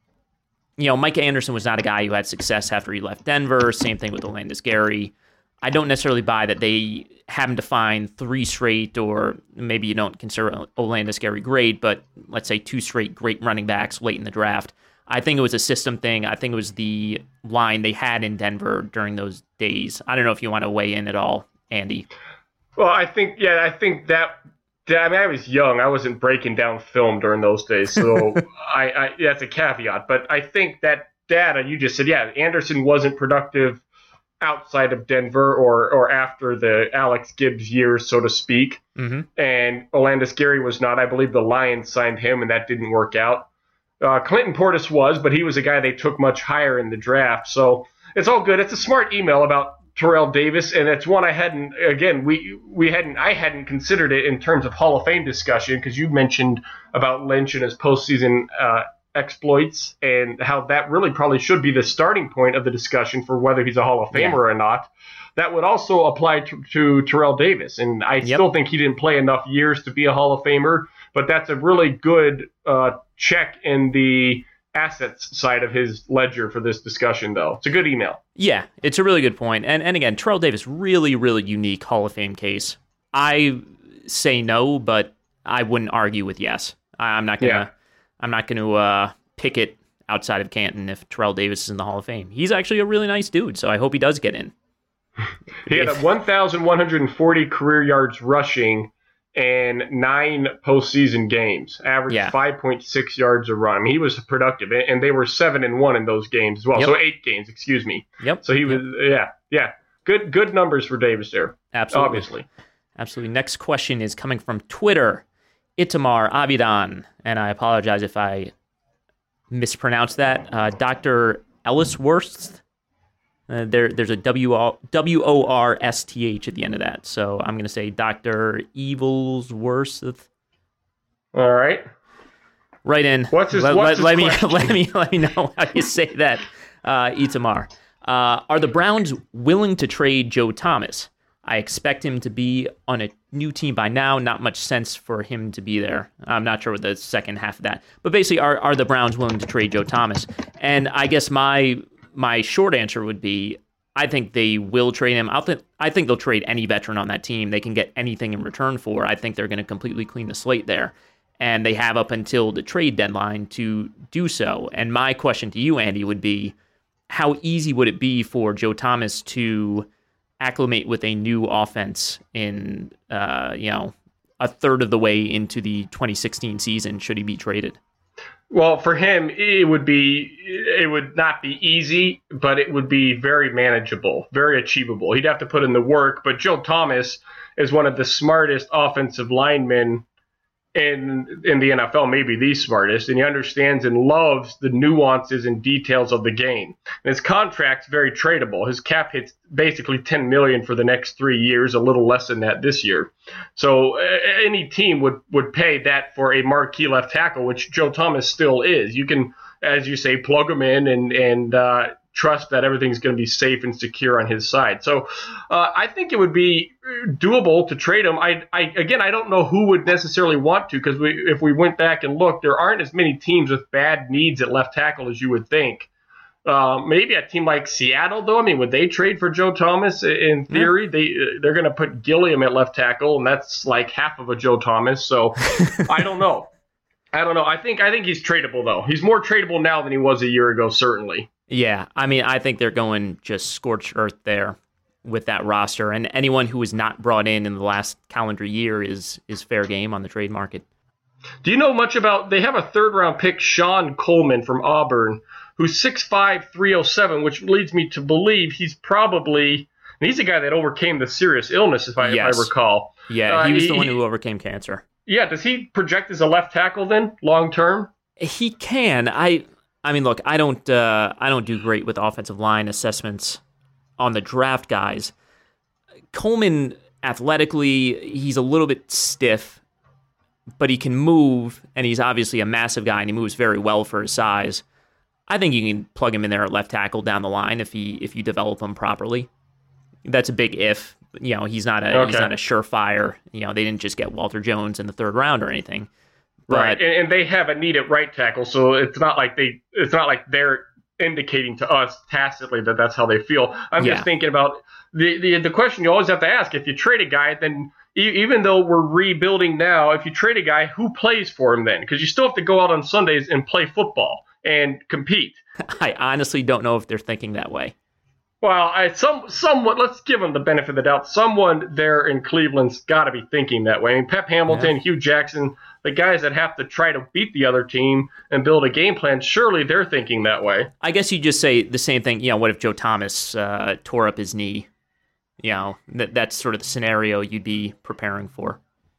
You know, Mike Anderson was not a guy who had success after he left Denver. Same thing with Orlando Scary. I don't necessarily buy that they happened to find three straight, or maybe you don't consider Orlando Scary great, but let's say two straight great running backs late in the draft. I think it was a system thing. I think it was the line they had in Denver during those days. I don't know if you want to weigh in at all, Andy. Well, I think, yeah, I think that... I mean, I was young. I wasn't breaking down film during those days, so I, I that's a caveat. But I think that data you just said, yeah, Anderson wasn't productive outside of Denver or or after the Alex Gibbs years, so to speak. Mm-hmm. And Orlando Scary was not. I believe the Lions signed him, and that didn't work out. Uh, Clinton Portis was, but he was a guy they took much higher in the draft. So it's all good. It's a smart email about Terrell Davis, and it's one I hadn't, again, we we hadn't, I hadn't considered it in terms of Hall of Fame discussion, because you mentioned about Lynch and his postseason uh, exploits, and how that really probably should be the starting point of the discussion for whether he's a Hall of Famer yeah. or not. That would also apply to, to Terrell Davis, and I yep. still think he didn't play enough years to be a Hall of Famer, but that's a really good uh, check in the assets side of his ledger for this discussion, though. It's a good email. Yeah, it's a really good point. And and again, Terrell Davis, really, really unique Hall of Fame case. I say no, but I wouldn't argue with yes. I, I'm not gonna. Yeah. I'm not gonna uh, pick it outside of Canton if Terrell Davis is in the Hall of Fame. He's actually a really nice dude, so I hope he does get in. He had one thousand one hundred forty career yards rushing and nine postseason games, averaged yeah. five point six yards a run. I mean, he was productive, and they were seven and one in those games as well. Yep. So eight games, excuse me. Yep. So he was, yep. yeah, yeah, good, good numbers for Davis there. Absolutely, obviously, absolutely. Next question is coming from Twitter, Itamar Abidan, and I apologize if I mispronounced that. Uh, Doctor Ellisworth. Uh, there, there's a W O R S T H at the end of that. So I'm going to say Doctor Evilsworth. All right. Right in. What's his, let, what's let, his let me let me let me know how you say that, uh, Itamar. Uh, are the Browns willing to trade Joe Thomas? I expect him to be on a new team by now. Not much sense for him to be there. I'm not sure what the second half of that. But basically, are are the Browns willing to trade Joe Thomas? And I guess my My short answer would be, I think they will trade him. I'll th- I think they'll trade any veteran on that team. They can get anything in return for. I think they're going to completely clean the slate there. And they have up until the trade deadline to do so. And my question to you, Andy, would be, how easy would it be for Joe Thomas to acclimate with a new offense in, uh, you know, a third of the way into the twenty sixteen season should he be traded? Well, for him, it would be it would not be easy, but it would be very manageable, very achievable. He'd have to put in the work, but Joe Thomas is one of the smartest offensive linemen in in the N F L, maybe the smartest, and he understands and loves the nuances and details of the game. And his contract's very tradable. His cap hits basically ten million dollars for the next three years, a little less than that this year. So uh, any team would, would pay that for a marquee left tackle, which Joe Thomas still is. You can, as you say, plug him in and, and uh, trust that everything's going to be safe and secure on his side. So uh, I think it would be doable to trade him. I, I again, I don't know who would necessarily want to, because we, if we went back and looked, there aren't as many teams with bad needs at left tackle as you would think. Uh, maybe a team like Seattle, though. I mean, would they trade for Joe Thomas? In theory, yeah. they they're going to put Gilliam at left tackle, and that's like half of a Joe Thomas. So I don't know. I don't know. I think I think he's tradable, though. He's more tradable now than he was a year ago, certainly. Yeah, I mean, I think they're going just scorched earth there with that roster, and anyone who was not brought in in the last calendar year is is fair game on the trade market. Do you know much about? They have a third round pick, Sean Coleman from Auburn, who's six five, three oh seven, which leads me to believe he's probably, and he's a guy that overcame the serious illness, if I, yes. if I recall. Yeah, he was uh, he, the one who overcame cancer. Yeah, does he project as a left tackle then, long term? He can. I I mean, look, I don't uh, I don't do great with offensive line assessments on the draft guys. Coleman, athletically, he's a little bit stiff, but he can move, and he's obviously a massive guy, and he moves very well for his size. I think you can plug him in there at left tackle down the line if he if you develop him properly. That's a big if. You know, he's not a okay. he's not a surefire. You know, they didn't just get Walter Jones in the third round or anything. But, right, and, and they have a need at right tackle, so it's not like they it's not like they're indicating to us tacitly that that's how they feel. I'm yeah. just thinking about the, the the question you always have to ask: if you trade a guy, then e- even though we're rebuilding now, if you trade a guy, who plays for him then? Because you still have to go out on Sundays and play football and compete. I honestly don't know if they're thinking that way. Well, I, some somewhat. Let's give them the benefit of the doubt. Someone there in Cleveland's got to be thinking that way. I mean, Pep Hamilton, yeah. Hugh Jackson, the guys that have to try to beat the other team and build a game plan, surely they're thinking that way. I guess you just say the same thing. You know, what if Joe Thomas uh, tore up his knee? You know, that that's sort of the scenario you'd be preparing for.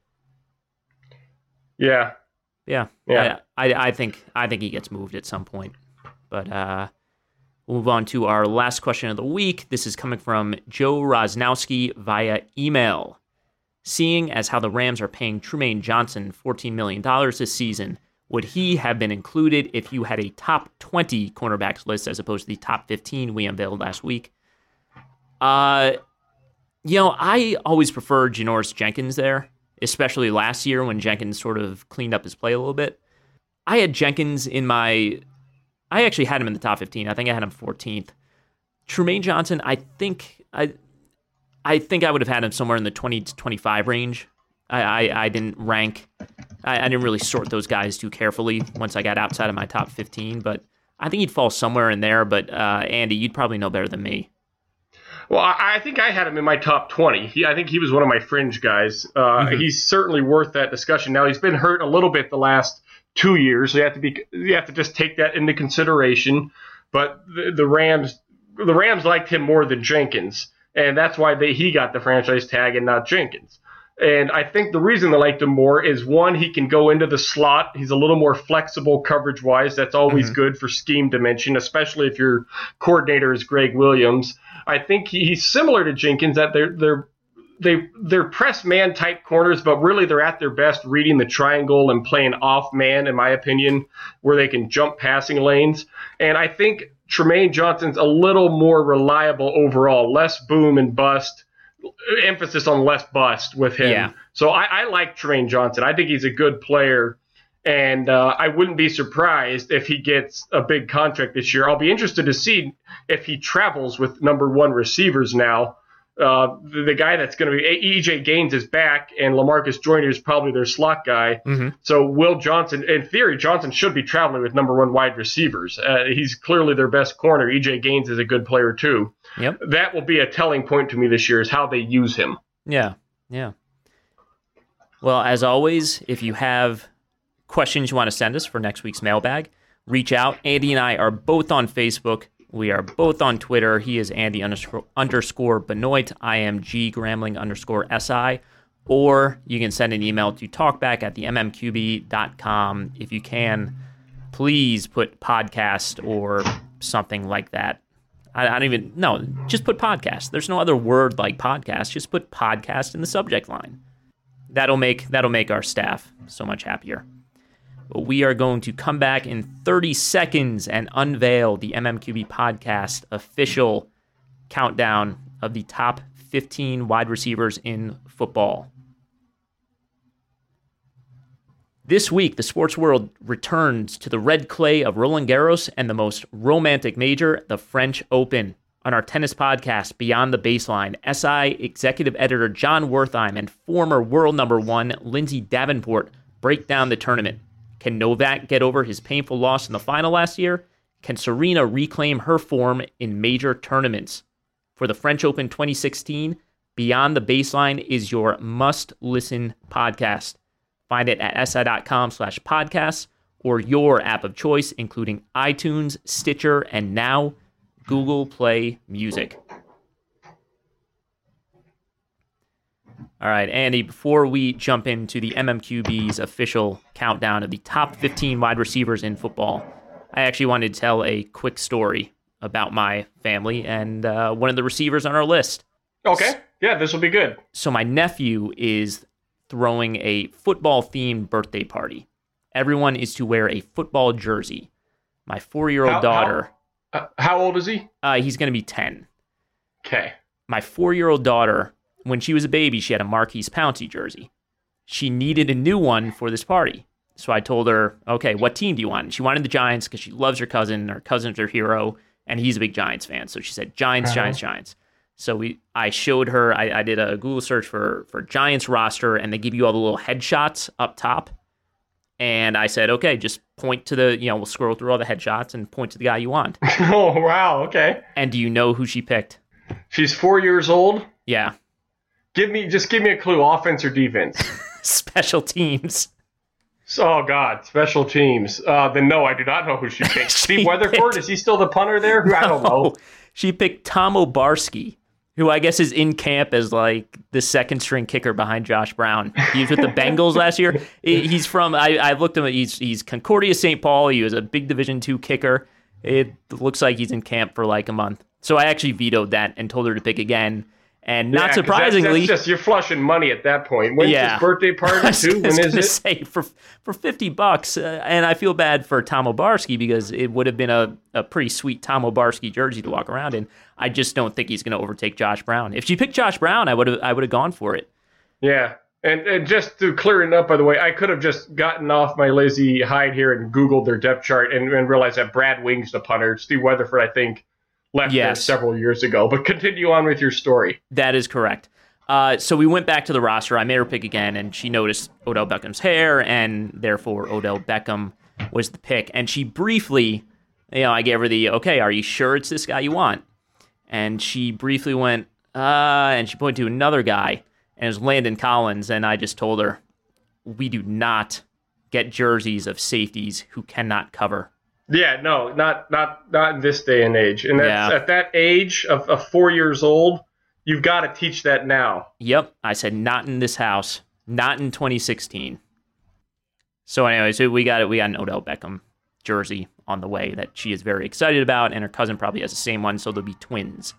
Yeah. Yeah. Yeah. I, I I think I think he gets moved at some point, but. uh We'll move on to our last question of the week. This is coming from Joe Rosnowski via email. Seeing as how the Rams are paying Trumaine Johnson fourteen million dollars this season, would he have been included if you had a top twenty cornerbacks list as opposed to the top fifteen we unveiled last week? Uh, you know, I always preferred Janoris Jenkins there, especially last year when Jenkins sort of cleaned up his play a little bit. I had Jenkins in my... I actually had him in the top fifteen. I think I had him fourteenth. Trumaine Johnson, I think I I think I would have had him somewhere in the twenty to twenty-five range. I, I, I didn't rank. I, I didn't really sort those guys too carefully once I got outside of my top fifteen, but I think he'd fall somewhere in there. But uh, Andy, you'd probably know better than me. Well, I, I think I had him in my top twenty. He, I think he was one of my fringe guys. Uh, mm-hmm. He's certainly worth that discussion. Now, he's been hurt a little bit the last two years. So you have to be, you have to just take that into consideration. But the, the Rams, the Rams liked him more than Jenkins, and that's why they he got the franchise tag and not Jenkins. And I think the reason they liked him more is, one, he can go into the slot. He's a little more flexible coverage-wise. That's always mm-hmm. good for scheme dimension, especially if your coordinator is Greg Williams. I think he, he's similar to Jenkins, that they're they're they they're press man type corners, but really they're at their best reading the triangle and playing off man, in my opinion, where they can jump passing lanes. And I think Trumaine Johnson's a little more reliable overall, less boom and bust. Emphasis on less bust with him. Yeah. So I, I like Trumaine Johnson. I think he's a good player, and uh, I wouldn't be surprised if he gets a big contract this year. I'll be interested to see if he travels with number one receivers now, Uh, the, the guy that's going to be E J Gaines is back, and LaMarcus Joyner is probably their slot guy. Mm-hmm. So Will Johnson, in theory, Johnson should be traveling with number one wide receivers. Uh, he's clearly their best corner. E J Gaines is a good player too. Yep. That will be a telling point to me this year is how they use him. Yeah, yeah. Well, as always, if you have questions you want to send us for next week's mailbag, reach out. Andy and I are both on Facebook. We are both on Twitter. He is Andy underscore, underscore Benoit. I am G Gramling underscore S I. Or you can send an email to talkback at the m m q b dot com. If you can, please put podcast or something like that. I, I don't even, no, just put podcast. There's no other word like podcast. Just put podcast in the subject line. That'll make, that'll make our staff so much happier. But we are going to come back in thirty seconds and unveil the M M Q B podcast official countdown of the top fifteen wide receivers in football. This week, the sports world returns to the red clay of Roland Garros and the most romantic major, the French Open. On our tennis podcast, Beyond the Baseline, S I executive editor John Wertheim and former world number one Lindsay Davenport break down the tournament. Can Novak get over his painful loss in the final last year? Can Serena reclaim her form in major tournaments? For the French Open twenty sixteen, Beyond the Baseline is your must-listen podcast. Find it at si.com slash podcasts or your app of choice, including iTunes, Stitcher, and now Google Play Music. All right, Andy, before we jump into the M M Q B's official countdown of the top fifteen wide receivers in football, I actually wanted to tell a quick story about my family and uh, one of the receivers on our list. Okay, yeah, this will be good. So my nephew is throwing a football-themed birthday party. Everyone is to wear a football jersey. My four-year-old how, daughter... How, uh, how old is he? Uh, he's going to be ten. Okay. My four-year-old daughter... When she was a baby, she had a Marquise Pouncey jersey. She needed a new one for this party. So I told her, okay, what team do you want? And she wanted the Giants because she loves her cousin. Her cousin's her hero, and he's a big Giants fan. So she said, Giants, uh-huh. Giants, Giants. So we, I showed her, I, I did a Google search for, for Giants roster, and they give you all the little headshots up top. And I said, okay, just point to the, you know, we'll scroll through all the headshots and point to the guy you want. Oh, wow, okay. And do you know who she picked? She's four years old? Yeah. Give me, just give me a clue, offense or defense? Special teams. Oh, God, special teams. Uh, then no, I do not know who she picked. she Steve Weatherford, picked... is he still the punter there? No, I don't know. She picked Tom Obarski, who I guess is in camp as like the second string kicker behind Josh Brown. He was with the Bengals last year. He's from, I, I looked him, he's, he's Concordia Saint Paul. He was a big Division two kicker. It looks like he's in camp for like a month. So I actually vetoed that and told her to pick again. And not yeah, surprisingly, that's, that's just you're flushing money at that point. When's yeah. his birthday party too? When is it? Say for for fifty bucks, uh, and I feel bad for Tom Obarski because it would have been a, a pretty sweet Tom Obarski jersey to walk around in. I just don't think he's going to overtake Josh Brown. If she picked Josh Brown, I would have I would have gone for it. Yeah, and, and just to clear it up, by the way, I could have just gotten off my lazy hide here and Googled their depth chart and, and realized that Brad Wing's the punter. Steve Weatherford, I think, left yes. there several years ago. But continue on with your story. That is correct. Uh, so we went back to the roster. I made her pick again, and she noticed Odell Beckham's hair, and therefore Odell Beckham was the pick. And she briefly, you know, I gave her the, okay, are you sure it's this guy you want? And she briefly went, uh, and she pointed to another guy, and it was Landon Collins. And I just told her, we do not get jerseys of safeties who cannot cover. Yeah, no, not not not in this day and age. And that's, yeah. at that age of, of four years old, you've got to teach that now. Yep. I said, not in this house. Not in twenty sixteen. So anyway, so we got it. We got an Odell Beckham jersey on the way that she is very excited about, and her cousin probably has the same one, so they'll be twins.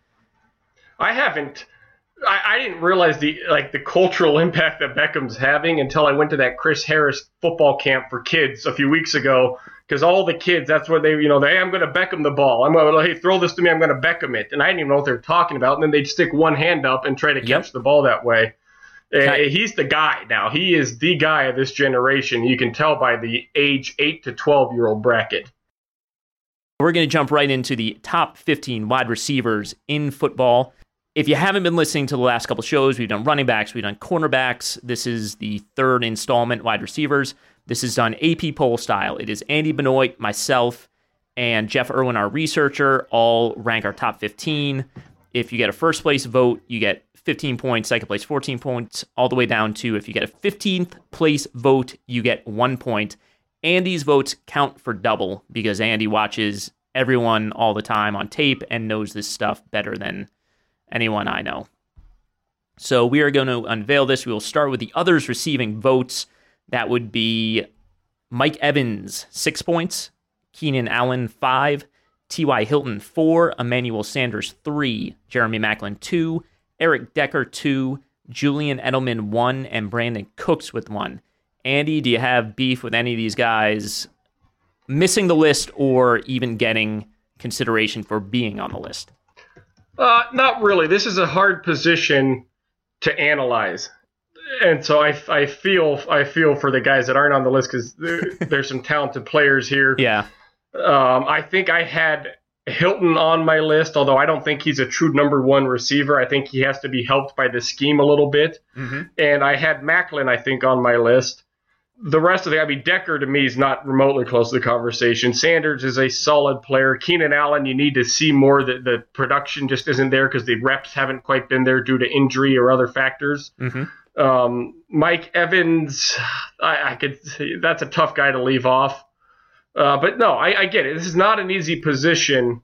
I haven't. I, I didn't realize the like the cultural impact that Beckham's having until I went to that Chris Harris football camp for kids a few weeks ago. Because all the kids, that's what they, you know, they, hey, I'm going to Beckham the ball. I'm going to, hey, throw this to me. I'm going to Beckham it. And I didn't even know what they were talking about. And then they'd stick one hand up and try to yep. catch the ball that way. I, He's the guy now. He is the guy of this generation. You can tell by the age eight to twelve-year-old bracket. We're going to jump right into the top fifteen wide receivers in football. if you haven't been listening to the last couple shows, we've done running backs, we've done cornerbacks. This is the third installment, wide receivers. This is done A P poll style. It is Andy Benoit, myself, and Jeff Irwin, our researcher, all rank our top fifteen. If you get a first place vote, you get fifteen points, second place fourteen points, all the way down to if you get a fifteenth place vote, you get one point. Andy's votes count for double because Andy watches everyone all the time on tape and knows this stuff better than anyone I know. So we are going to unveil this. We will start with the others receiving votes. That would be Mike Evans, six points, Keenan Allen, five, T Y. Hilton, four, Emmanuel Sanders, three, Jeremy Maclin, two, Eric Decker, two, Julian Edelman, one, and Brandon Cooks with one. Andy, do you have beef with any of these guys missing the list or even getting consideration for being on the list? Uh, not really. This is a hard position to analyze. And so I, I feel I feel for the guys that aren't on the list because there, there's some talented players here. Yeah. Um, I think I had Hilton on my list, although I don't think he's a true number one receiver. I think he has to be helped by the scheme a little bit. Mm-hmm. And I had Maclin, I think, on my list. The rest of the, I mean, Decker to me is not remotely close to the conversation. Sanders is a solid player. Keenan Allen, you need to see more. That the production just isn't there because the reps haven't quite been there due to injury or other factors. Mm-hmm. Um, Mike Evans, I, I could, that's a tough guy to leave off. Uh, but no, I, I get it. This is not an easy position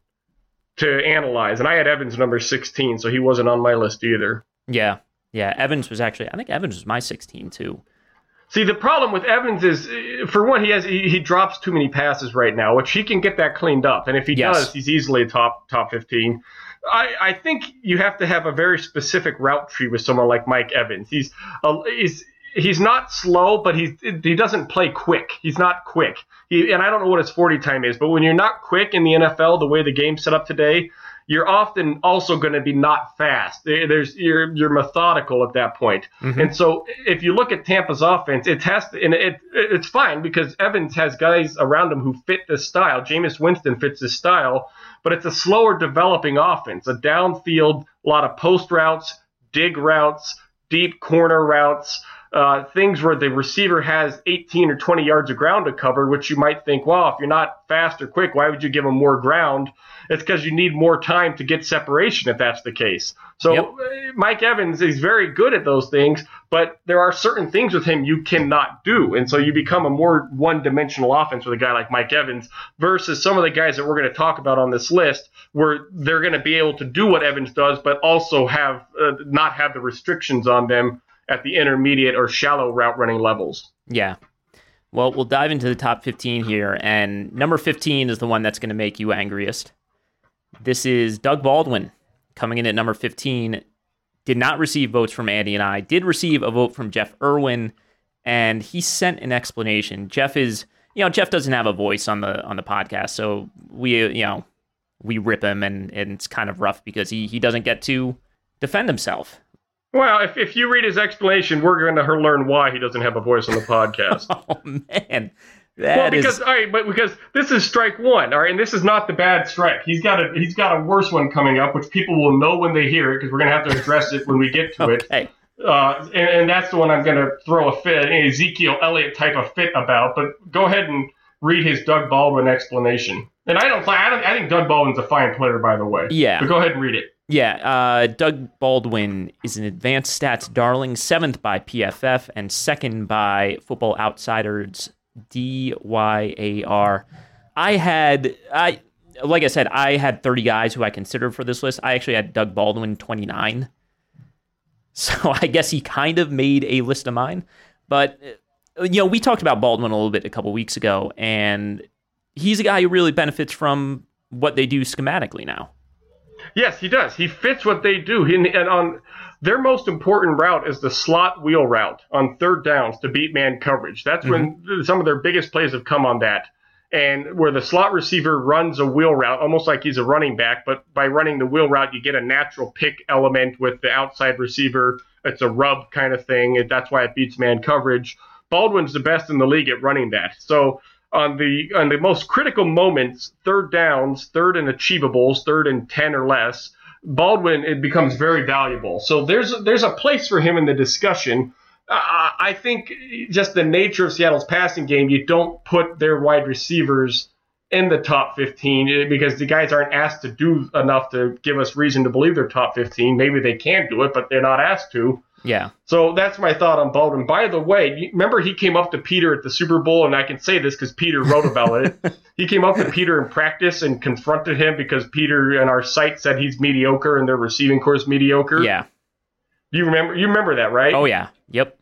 to analyze. And I had Evans number sixteen, so he wasn't on my list either. Yeah. Yeah. Evans was actually, I think Evans was my sixteen too. See, the problem with Evans is, for one, he has he, he drops too many passes right now, which he can get that cleaned up. And if he yes. does, he's easily a top top fifteen. I, I think you have to have a very specific route tree with someone like Mike Evans. He's uh, he's he's not slow, but he he doesn't play quick. He's not quick. He, and I don't know what his forty time is, but when you're not quick in the N F L, the way the game's set up today, you're often also going to be not fast. There's you're you're methodical at that point. Mm-hmm. And so if you look at Tampa's offense, it has to, and it it's fine because Evans has guys around him who fit this style. Jameis Winston fits this style, but it's a slower developing offense. A downfield, a lot of post routes, dig routes, deep corner routes, uh, things where the receiver has eighteen or twenty yards of ground to cover, which you might think, well, if you're not fast or quick, why would you give him more ground? It's because you need more time to get separation if that's the case. So yep. Mike Evans is very good at those things, but there are certain things with him you cannot do. And so you become a more one-dimensional offense with a guy like Mike Evans versus some of the guys that we're going to talk about on this list where they're going to be able to do what Evans does, but also have uh, not have the restrictions on them at the intermediate or shallow route running levels. Yeah. Well, we'll dive into the top fifteen here, and number fifteen is the one that's going to make you angriest. This is Doug Baldwin coming in at number fifteen. Did not receive votes from Andy and I. Did receive a vote from Jeff Irwin, and he sent an explanation. Jeff is, you know, Jeff doesn't have a voice on the on the podcast, so we, you know, we rip him, and, and it's kind of rough because he he doesn't get to defend himself. Well, if if you read his explanation, we're going to learn why he doesn't have a voice on the podcast. Oh man. That well, because is... all right, but because this is strike one, all right, and this is not the bad strike. He's got a he's got a worse one coming up, which people will know when they hear it because we're going to have to address it when we get to okay. it. Uh, and, and that's the one I'm going to throw a fit, an Ezekiel Elliott type of fit about. But go ahead and read his Doug Baldwin explanation. And I don't, I don't, I think Doug Baldwin's a fine player, by the way. Yeah. But go ahead and read it. Yeah, uh, Doug Baldwin is an advanced stats darling, seventh by P F F and second by Football Outsiders. D Y A R. I had, I like I said, I had thirty guys who I considered for this list. I actually had Doug Baldwin twenty-nine. So I guess he kind of made a list of mine. But, you know, we talked about Baldwin a little bit a couple weeks ago, and he's a guy who really benefits from what they do schematically now. Yes, he does. He fits what they do. He, and on their most important route is the slot wheel route on third downs to beat man coverage. That's mm-hmm. when some of their biggest plays have come on that. And where the slot receiver runs a wheel route, almost like he's a running back, but by running the wheel route, you get a natural pick element with the outside receiver. It's a rub kind of thing. That's why it beats man coverage. Baldwin's the best in the league at running that. So on the on the most critical moments, third downs, third and achievables, third and ten or less, Baldwin, it becomes very valuable. So there's there's a place for him in the discussion. Uh, I think just the nature of Seattle's passing game, you don't put their wide receivers in the top fifteen because the guys aren't asked to do enough to give us reason to believe they're top fifteen. Maybe they can do it, but they're not asked to. Yeah. So that's my thought on Baldwin. By the way, remember he came up to Peter at the Super Bowl, and I can say this because Peter wrote about it. He came up to Peter in practice and confronted him because Peter and our site said he's mediocre and their receiving core is mediocre. Yeah. You remember? You remember that, right? Oh yeah. Yep.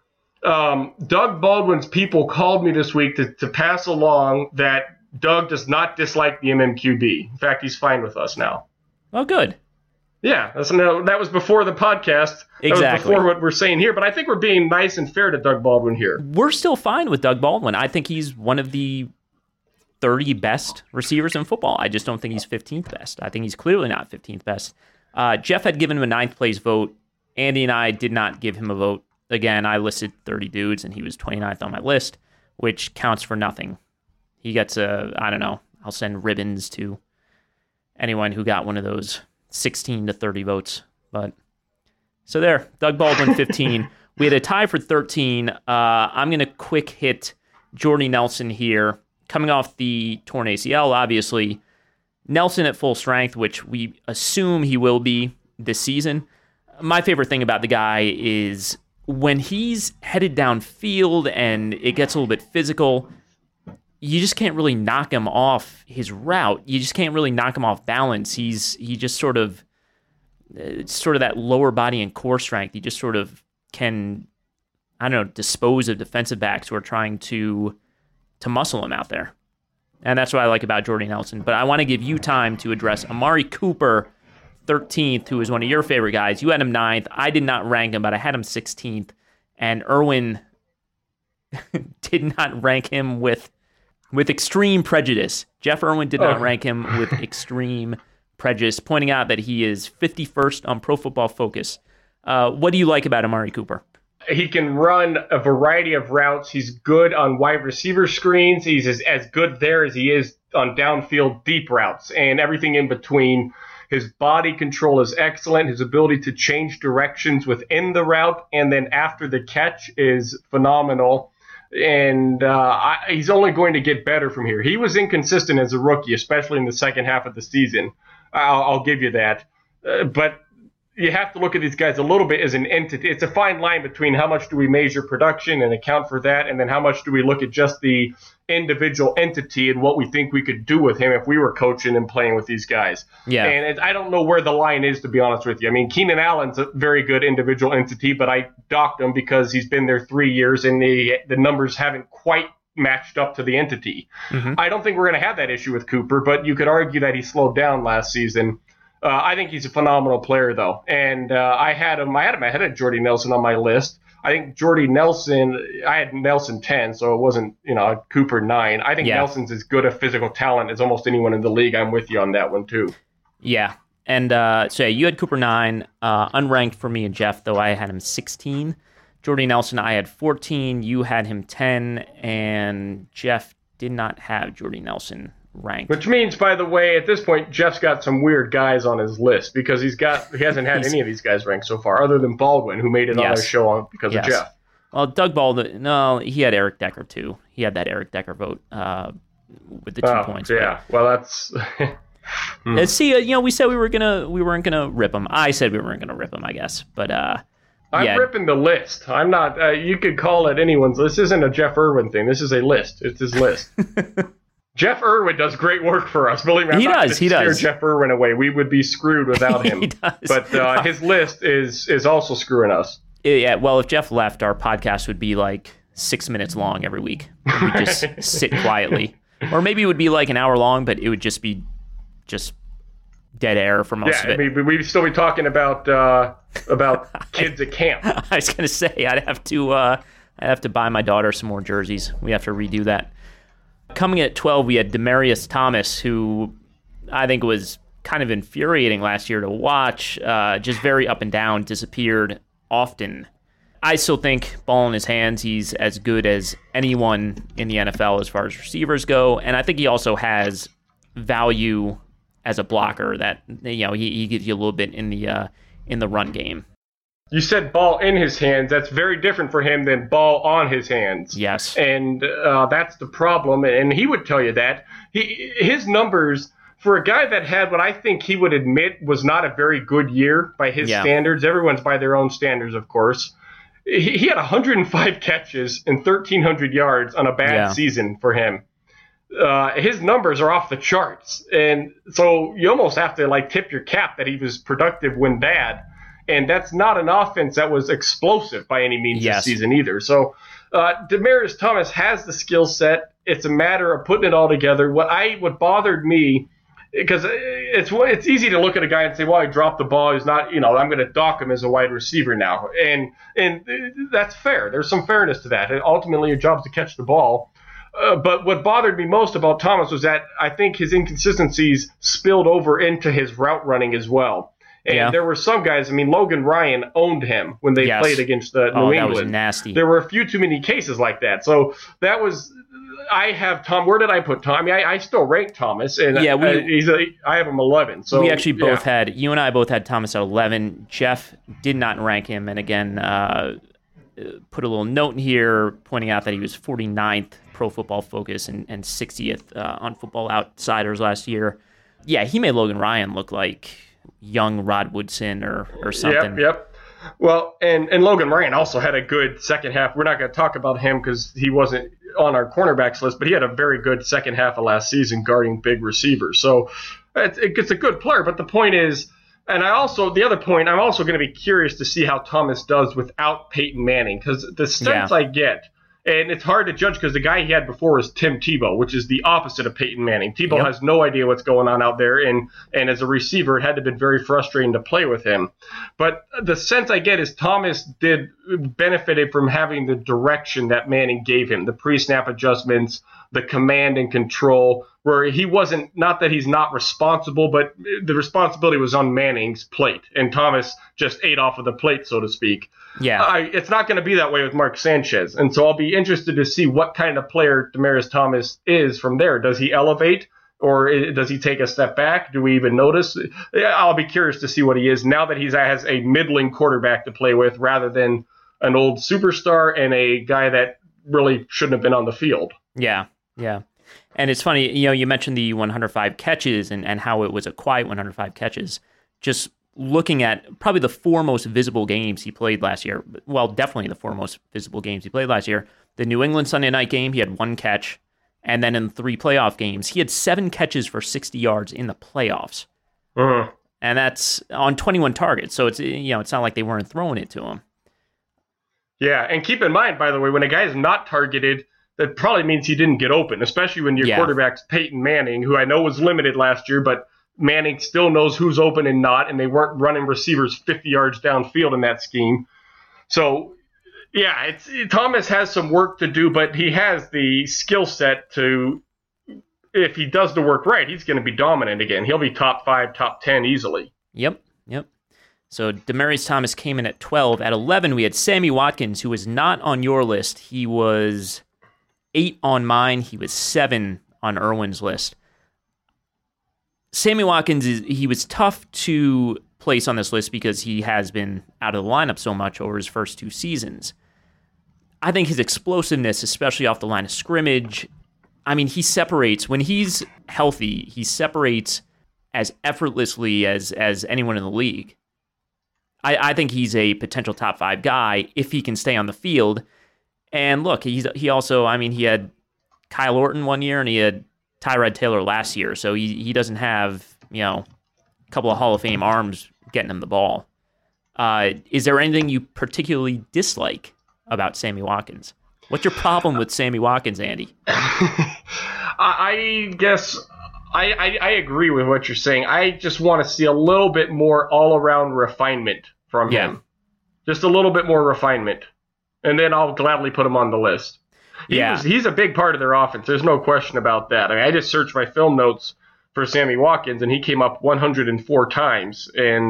Um, Doug Baldwin's people called me this week to, to pass along that Doug does not dislike the M M Q B. In fact, he's fine with us now. Oh, good. Yeah, that's, no, that was before the podcast. That exactly. was before what we're saying here, but I think we're being nice and fair to Doug Baldwin here. We're still fine with Doug Baldwin. I think he's one of the thirty best receivers in football. I just don't think he's fifteenth best. I think he's clearly not fifteenth best. Uh, Jeff had given him a ninth place vote. Andy and I did not give him a vote. Again, I listed thirty dudes, and he was twenty-ninth on my list, which counts for nothing. He gets a, I don't know, I'll send ribbons to anyone who got one of those sixteen to thirty votes. But so there, Doug Baldwin, fifteen. We had a tie for thirteen. Uh, I'm going to quick hit Jordy Nelson here. Coming off the torn A C L, obviously. Nelson at full strength, which we assume he will be this season. My favorite thing about the guy is when he's headed downfield and it gets a little bit physical, you just can't really knock him off his route. You just can't really knock him off balance. He's he just sort of it's sort of that lower body and core strength. He just sort of can, I don't know, dispose of defensive backs who are trying to to muscle him out there. And that's what I like about Jordy Nelson. But I want to give you time to address Amari Cooper, thirteenth, who is one of your favorite guys. You had him ninth. I did not rank him, but I had him sixteenth. And Erwin did not rank him with with extreme prejudice. Jeff Irwin did not oh. rank him with extreme prejudice, pointing out that he is fifty-first on Pro Football Focus. Uh, what do you like about Amari Cooper? He can run a variety of routes. He's good on wide receiver screens. He's as, as good there as he is on downfield deep routes and everything in between. His body control is excellent. His ability to change directions within the route and then after the catch is phenomenal. And uh, I, he's only going to get better from here. He was inconsistent as a rookie, especially in the second half of the season. I'll, I'll give you that. Uh, but you have to look at these guys a little bit as an entity. It's a fine line between how much do we measure production and account for that, and then how much do we look at just the individual entity and what we think we could do with him if we were coaching and playing with these guys. Yeah. And it, I don't know where the line is, to be honest with you. I mean, Keenan Allen's a very good individual entity, but I docked him because he's been there three years and the the numbers haven't quite matched up to the entity. Mm-hmm. I don't think we're going to have that issue with Cooper, but you could argue that he slowed down last season. Uh, I think he's a phenomenal player, though, and uh, I had him. I had him ahead of Jordy Nelson on my list. I think Jordy Nelson. I had Nelson ten, so it wasn't, you know, Cooper nine. I think yeah. Nelson's as good a physical talent as almost anyone in the league. I'm with you on that one too. Yeah, and uh, so yeah, you had Cooper nine, uh, unranked for me and Jeff, though I had him sixteen. Jordy Nelson, I had fourteen. You had him ten, and Jeff did not have Jordy Nelson ranked. Which means, by the way, at this point, Jeff's got some weird guys on his list because he's got he hasn't had any of these guys ranked so far, other than Baldwin, who made it yes. on our show on, because yes. of Jeff. Well, Doug Baldwin, no, he had Eric Decker too. He had that Eric Decker vote uh, with the two oh, points. Yeah, but, well, that's. hmm. uh, see, uh, you know, we said we were gonna we weren't gonna rip him. I said we weren't gonna rip him, I guess, but. uh I'm yeah. ripping the list. I'm not. Uh, you could call it anyone's. This isn't a Jeff Irwin thing. This is a list. It's his list. Jeff Irwin does great work for us. Believe me, I'm he not does. He scare does. Jeff Irwin away. We would be screwed without him. he does. But uh, his list is is also screwing us. Yeah. Well, if Jeff left, our podcast would be like six minutes long every week. We just sit quietly, or maybe it would be like an hour long, but it would just be just dead air for most yeah, of it. I mean, we'd still be talking about uh, about kids at camp. I was gonna say I'd have to uh, I'd have to buy my daughter some more jerseys. We have to redo that. Coming at twelve, we had Demaryius Thomas, who I think was kind of infuriating last year to watch. Uh, just very up and down, disappeared often. I still think ball in his hands, he's as good as anyone in the N F L as far as receivers go, and I think he also has value as a blocker. That you know he, he gives you a little bit in the uh, in the run game. You said ball in his hands. That's very different for him than ball on his hands. Yes, and uh, that's the problem. And he would tell you that he his numbers for a guy that had what I think he would admit was not a very good year by his yeah. standards. Everyone's by their own standards, of course. He, he had one hundred five catches and thirteen hundred yards on a bad yeah. season for him. Uh, his numbers are off the charts, and so you almost have to like tip your cap that he was productive when bad. And that's not an offense that was explosive by any means yes. this season either. So uh, Demaryius Thomas has the skill set. It's a matter of putting it all together. What I what bothered me, because it's it's easy to look at a guy and say, well, he dropped the ball. He's not, you know, I'm going to dock him as a wide receiver now. And and that's fair. There's some fairness to that. And ultimately, your job is to catch the ball. Uh, but what bothered me most about Thomas was that I think his inconsistencies spilled over into his route running as well. And yeah. there were some guys, I mean, Logan Ryan owned him when they yes. played against the oh, New that England. Was nasty. There were a few too many cases like that. So that was, I have Tom, where did I put Tom? I mean, I, I still rank Thomas, and yeah, we, I, he's a, I have him eleven. So we actually both yeah. had, you and I both had Thomas at eleven. Jeff did not rank him, and again, uh, put a little note in here pointing out that he was forty-ninth Pro Football Focus and, and sixtieth uh, on Football Outsiders last year. Yeah, he made Logan Ryan look like young Rod Woodson or, or something. Yep, yep. Well, and, and Logan Ryan also had a good second half. We're not going to talk about him because he wasn't on our cornerbacks list, but he had a very good second half of last season guarding big receivers. So it's, it's a good player. But the point is, and I also, the other point, I'm also going to be curious to see how Thomas does without Peyton Manning, because the sense yeah. I get, and it's hard to judge because the guy he had before was Tim Tebow, which is the opposite of Peyton Manning. Tebow yep. has no idea what's going on out there, and, and as a receiver, it had to have been very frustrating to play with him. But the sense I get is Thomas did benefited from having the direction that Manning gave him, the pre-snap adjustments, the command and control, where he wasn't, not that he's not responsible, but the responsibility was on Manning's plate, and Thomas just ate off of the plate, so to speak. Yeah, I, it's not going to be that way with Mark Sanchez, and so I'll be interested to see what kind of player Demaryius Thomas is from there. Does he elevate, or does he take a step back? Do we even notice? I'll be curious to see what he is now that he has a middling quarterback to play with, rather than an old superstar and a guy that really shouldn't have been on the field. Yeah, yeah. And it's funny, you know, you mentioned the one hundred five catches and, and how it was a quiet one hundred five catches. Just looking at probably the four most visible games he played last year, well, definitely the four most visible games he played last year. The New England Sunday night game, he had one catch. And then in three playoff games, he had seven catches for sixty yards in the playoffs. Uh-huh. And that's on twenty-one targets. So it's, you know, it's not like they weren't throwing it to him. Yeah, and keep in mind, by the way, when a guy is not targeted, that probably means he didn't get open, especially when your yeah. quarterback's Peyton Manning, who I know was limited last year, but Manning still knows who's open and not, and they weren't running receivers fifty yards downfield in that scheme. So, yeah, it's, Thomas has some work to do, but he has the skill set to, if he does the work right, he's going to be dominant again. He'll be top five, top ten easily. Yep, yep. So Demaryius Thomas came in at twelve. At eleven, we had Sammy Watkins, who was not on your list. He was eight on mine. He was seven on Irwin's list. Sammy Watkins, is he was tough to place on this list because he has been out of the lineup so much over his first two seasons. I think his explosiveness, especially off the line of scrimmage, I mean, he separates. When he's healthy, he separates as effortlessly as, as anyone in the league. I, I think he's a potential top five guy if he can stay on the field. And look, he's he also, I mean, he had Kyle Orton one year and he had Tyrod Taylor last year, so he, he doesn't have, you know, a couple of Hall of Fame arms getting him the ball. Uh, is there anything you particularly dislike about Sammy Watkins? What's your problem with Sammy Watkins, Andy? I guess I, I, I agree with what you're saying. I just want to see a little bit more all-around refinement from yeah. him. Just a little bit more refinement. And then I'll gladly put him on the list. He yeah. was, he's a big part of their offense. There's no question about that. I mean, I just searched my film notes for Sammy Watkins, and he came up one hundred four times. And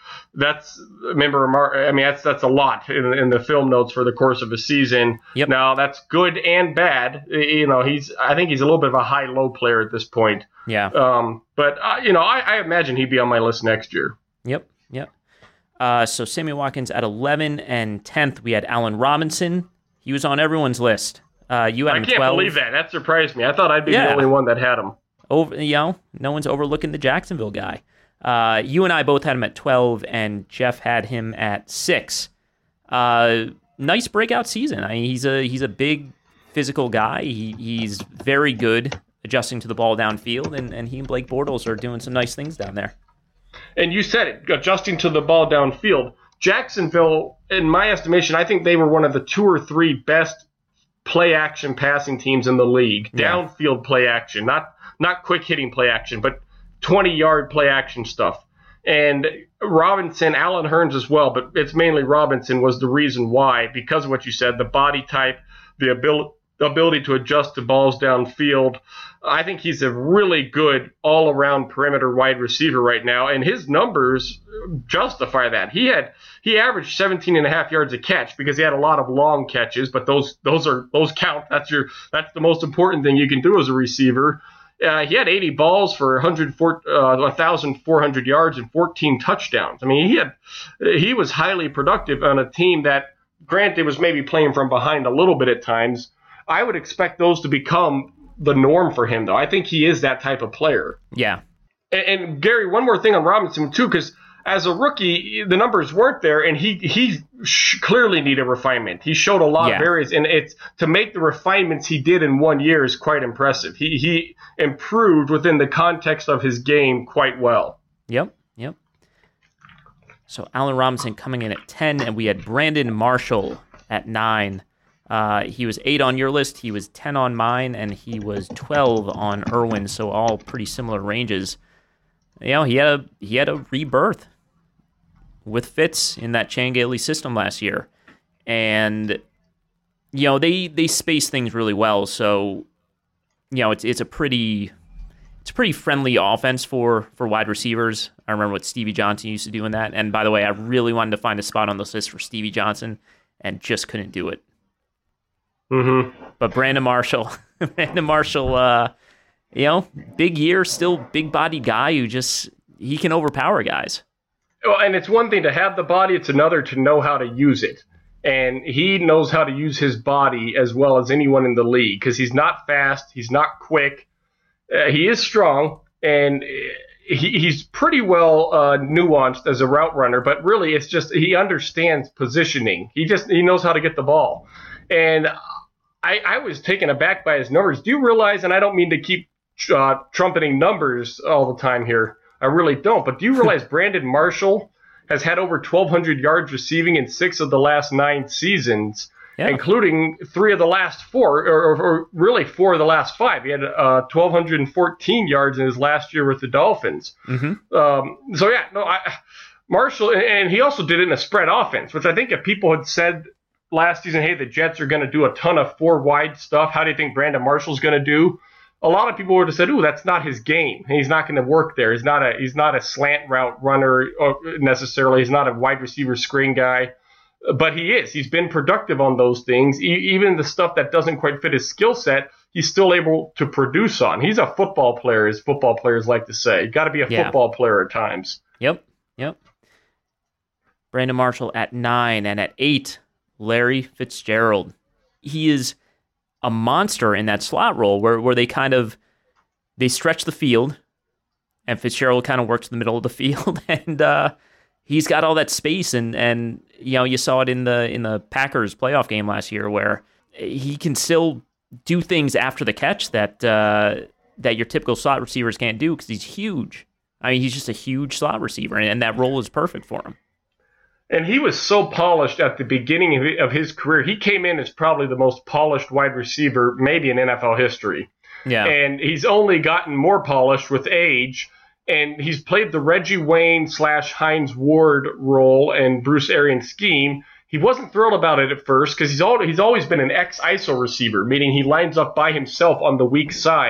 that's remember, I mean, that's that's a lot in, in the film notes for the course of a season. Yep. Now, that's good and bad. You know, he's I think he's a little bit of a high-low player at this point. Yeah. Um, but, uh, you know, I, I imagine he'd be on my list next year. Yep, yep. Uh, so Sammy Watkins at eleven, and tenth we had Allen Robinson. He was on everyone's list. Uh, you had I him can't twelve. believe that. That surprised me. I thought I'd be Yeah. the only one that had him. Over, you know, no one's overlooking the Jacksonville guy. Uh, you and I both had him at twelve, and Jeff had him at six. Uh, nice breakout season. I mean, he's a he's a big physical guy. He he's very good adjusting to the ball downfield, and, and he and Blake Bortles are doing some nice things down there. And you said it, adjusting to the ball downfield. Jacksonville, in my estimation, I think they were one of the two or three best play action passing teams in the league. Yeah. Downfield play action, not not quick hitting play action, but twenty yard play action stuff. And Robinson, Allen Hurns as well, but it's mainly Robinson was the reason why, because of what you said, the body type, the ability ability to adjust to balls downfield. I think he's a really good all-around perimeter wide receiver right now, and his numbers justify that. He had he averaged seventeen and a half yards a catch because he had a lot of long catches, but those those are those count. That's your that's the most important thing you can do as a receiver. Uh, he had eighty balls for one hundred four, uh, one thousand four hundred yards and fourteen touchdowns. I mean, he had he was highly productive on a team that, granted, was maybe playing from behind a little bit at times. I would expect those to become the norm for him, though. I think he is that type of player. Yeah. And, and Gary, one more thing on Robinson, too, because as a rookie, the numbers weren't there, and he he sh- clearly needed refinement. He showed a lot Yeah. of areas, and it's to make the refinements he did in one year is quite impressive. He he improved within the context of his game quite well. Yep, yep. So Allen Robinson coming in at ten, and we had Brandon Marshall at nine. Uh, he was eight on your list, he was ten on mine, and he was twelve on Irwin, so all pretty similar ranges. You know, he had a he had a rebirth with Fitz in that Chan Gailey system last year. And, you know, they, they space things really well, so, you know, it's it's a pretty it's a pretty friendly offense for, for wide receivers. I remember what Stevie Johnson used to do in that. And by the way, I really wanted to find a spot on this list for Stevie Johnson and just couldn't do it. Mm-hmm. But Brandon Marshall, Brandon Marshall, uh, you know, big year, still big-bodied guy who just, he can overpower guys. Well, and it's one thing to have the body, it's another to know how to use it. And he knows how to use his body as well as anyone in the league because he's not fast, he's not quick, uh, he is strong, and he, he's pretty well uh, nuanced as a route runner, but really it's just he understands positioning. He just he knows how to get the ball. And I, I was taken aback by his numbers. Do you realize, and I don't mean to keep uh, trumpeting numbers all the time here, I really don't, but do you realize Brandon Marshall has had over twelve hundred yards receiving in six of the last nine seasons, yeah. including three of the last four, or, or really four of the last five. He had uh, one thousand two hundred fourteen yards in his last year with the Dolphins. Mm-hmm. Um, so, yeah, no, I, Marshall, and he also did it in a spread offense, which I think if people had said last season, hey, the Jets are going to do a ton of four-wide stuff, how do you think Brandon Marshall's going to do? A lot of people would have said, "Ooh, that's not his game. He's not going to work there. He's not a he's not a slant route runner necessarily. He's not a wide receiver screen guy, but he is. He's been productive on those things. E- even the stuff that doesn't quite fit his skill set, he's still able to produce on. He's a football player, as football players like to say. You got to be a yeah. football player at times." Yep, yep. Brandon Marshall at nine, and at eight, Larry Fitzgerald. He is a monster in that slot role where, where they kind of they stretch the field and Fitzgerald kind of works in the middle of the field and uh, he's got all that space and and you know you saw it in the in the Packers playoff game last year where he can still do things after the catch that uh, that your typical slot receivers can't do because he's huge. I mean, he's just a huge slot receiver and, and that role is perfect for him. And he was so polished at the beginning of his career. He came in as probably the most polished wide receiver maybe in N F L history. Yeah. And he's only gotten more polished with age. And he's played the Reggie Wayne slash Hines Ward role and Bruce Arians scheme. He wasn't thrilled about it at first because he's, al- he's always been an ex-I S O receiver, meaning he lines up by himself on the weak side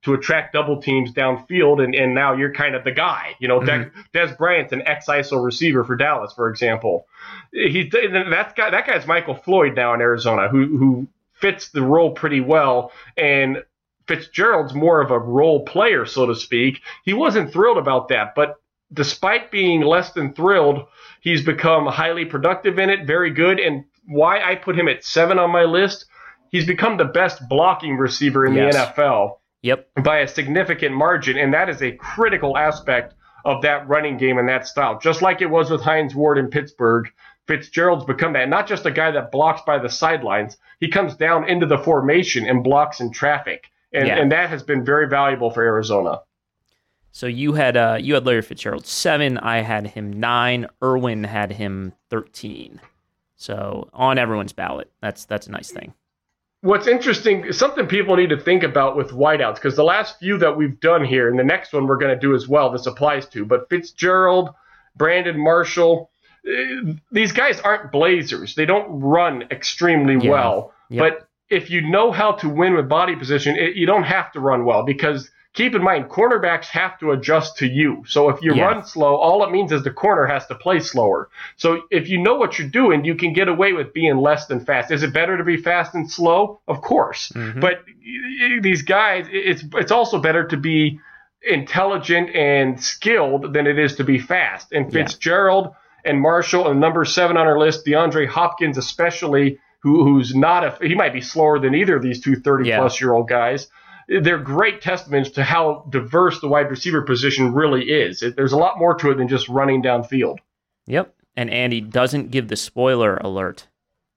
to attract double teams downfield, and, and now you're kind of the guy. You know, mm-hmm. Des, Des Bryant's an ex-I S O receiver for Dallas, for example. He's that's guy, that guy's Michael Floyd now in Arizona, who who fits the role pretty well, and Fitzgerald's more of a role player, so to speak. He wasn't thrilled about that, but despite being less than thrilled, he's become highly productive in it, very good, and why I put him at seven on my list, he's become the best blocking receiver in yes. the N F L. Yep. By a significant margin, and that is a critical aspect of that running game and that style. Just like it was with Hines Ward in Pittsburgh, Fitzgerald's become that. Not just a guy that blocks by the sidelines. He comes down into the formation and blocks in traffic, and, yeah. and that has been very valuable for Arizona. So you had uh, you had Larry Fitzgerald seven. I had him nine. Irwin had him thirteen. So on everyone's ballot. That's that's a nice thing. What's interesting is something people need to think about with wideouts, because the last few that we've done here, and the next one we're going to do as well, this applies to, but Fitzgerald, Brandon Marshall, these guys aren't blazers. They don't run extremely yeah. well. Yep. But if you know how to win with body position, it, you don't have to run well, because keep in mind, cornerbacks have to adjust to you. So if you yeah. run slow, all it means is the corner has to play slower. So if you know what you're doing, you can get away with being less than fast. Is it better to be fast and slow? Of course. Mm-hmm. But these guys, it's it's also better to be intelligent and skilled than it is to be fast. And Fitzgerald yeah. and Marshall, and number seven on our list, DeAndre Hopkins especially, who who's not a – he might be slower than either of these two thirty-plus-year-old yeah. guys. They're great testaments to how diverse the wide receiver position really is. It, there's a lot more to it than just running downfield. Yep. And Andy doesn't give the spoiler alert.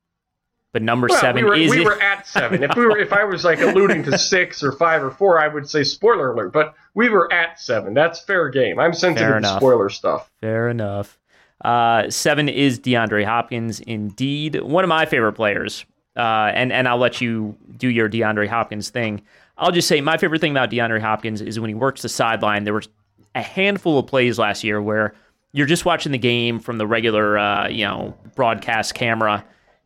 But number well, seven we were, is we it? were at seven. If we were, if I was like alluding to six or five or four, I would say spoiler alert. But we were at seven. That's fair game. I'm sensitive to spoiler stuff. Fair enough. Uh, seven is DeAndre Hopkins, indeed. One of my favorite players. Uh, and, and I'll let you do your DeAndre Hopkins thing. I'll just say my favorite thing about DeAndre Hopkins is when he works the sideline. There was a handful of plays last year where you're just watching the game from the regular, uh, you know, broadcast camera,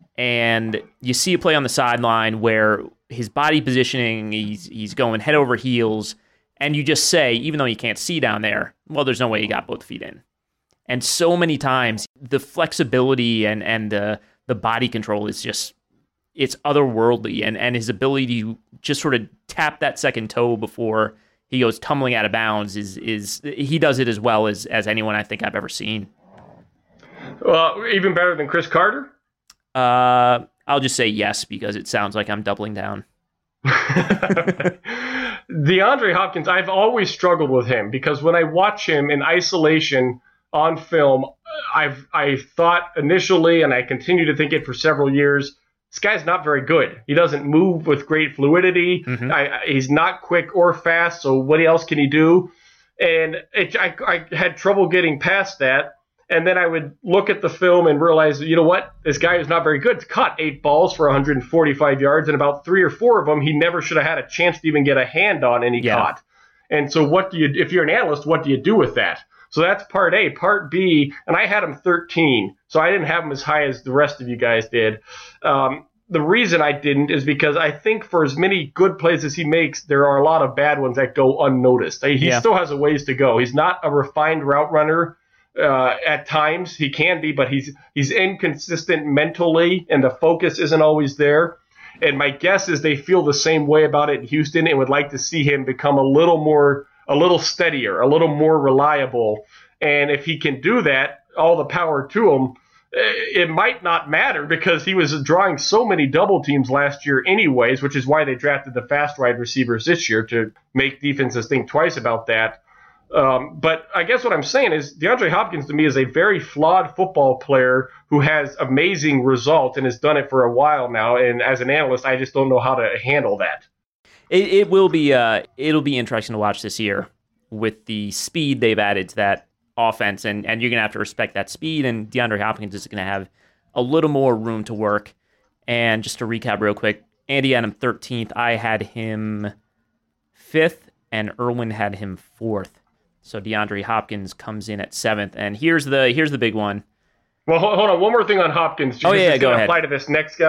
and you see a play on the sideline where his body positioning, he's he's going head over heels, and you just say, even though you can't see down there, well, there's no way he got both feet in. And so many times, the flexibility and and the the body control is just, it's otherworldly, and, and his ability to just sort of tap that second toe before he goes tumbling out of bounds is is he does it as well as, as anyone I think I've ever seen. Well, even better than Chris Carter? Uh, I'll just say yes, because it sounds like I'm doubling down. DeAndre Hopkins, I've always struggled with him, because when I watch him in isolation on film, I've I thought initially, and I continue to think it for several years, this guy's not very good. He doesn't move with great fluidity. Mm-hmm. I, he's not quick or fast, so what else can he do? And it, I, I had trouble getting past that. And then I would look at the film and realize, you know what? This guy is not very good. Caught eight balls for one hundred forty-five yards, and about three or four of them he never should have had a chance to even get a hand on, and he yeah. caught. And so what do you, if you're an analyst, what do you do with that? So that's part A. Part B, and I had him thirteen, so I didn't have him as high as the rest of you guys did. Um, the reason I didn't is because I think for as many good plays as he makes, there are a lot of bad ones that go unnoticed. He yeah. still has a ways to go. He's not a refined route runner. Uh, at times he can be, but he's he's inconsistent mentally, and the focus isn't always there. And my guess is they feel the same way about it in Houston, and would like to see him become a little more, a little steadier, a little more reliable. And if he can do that, all the power to him. It might not matter, because he was drawing so many double teams last year anyways, which is why they drafted the fast wide receivers this year, to make defenses think twice about that. Um, but I guess what I'm saying is DeAndre Hopkins to me is a very flawed football player who has amazing results and has done it for a while now. And as an analyst, I just don't know how to handle that. It, it will be uh, it'll be interesting to watch this year with the speed they've added to that offense, and, and you're gonna have to respect that speed. And DeAndre Hopkins is gonna have a little more room to work. And just to recap real quick, Andy had him thirteenth, I had him fifth, and Irwin had him fourth. So DeAndre Hopkins comes in at seventh, and here's the here's the big one. Well, hold on. One more thing on Hopkins. Oh yeah, just go gonna ahead. Apply to this next guy.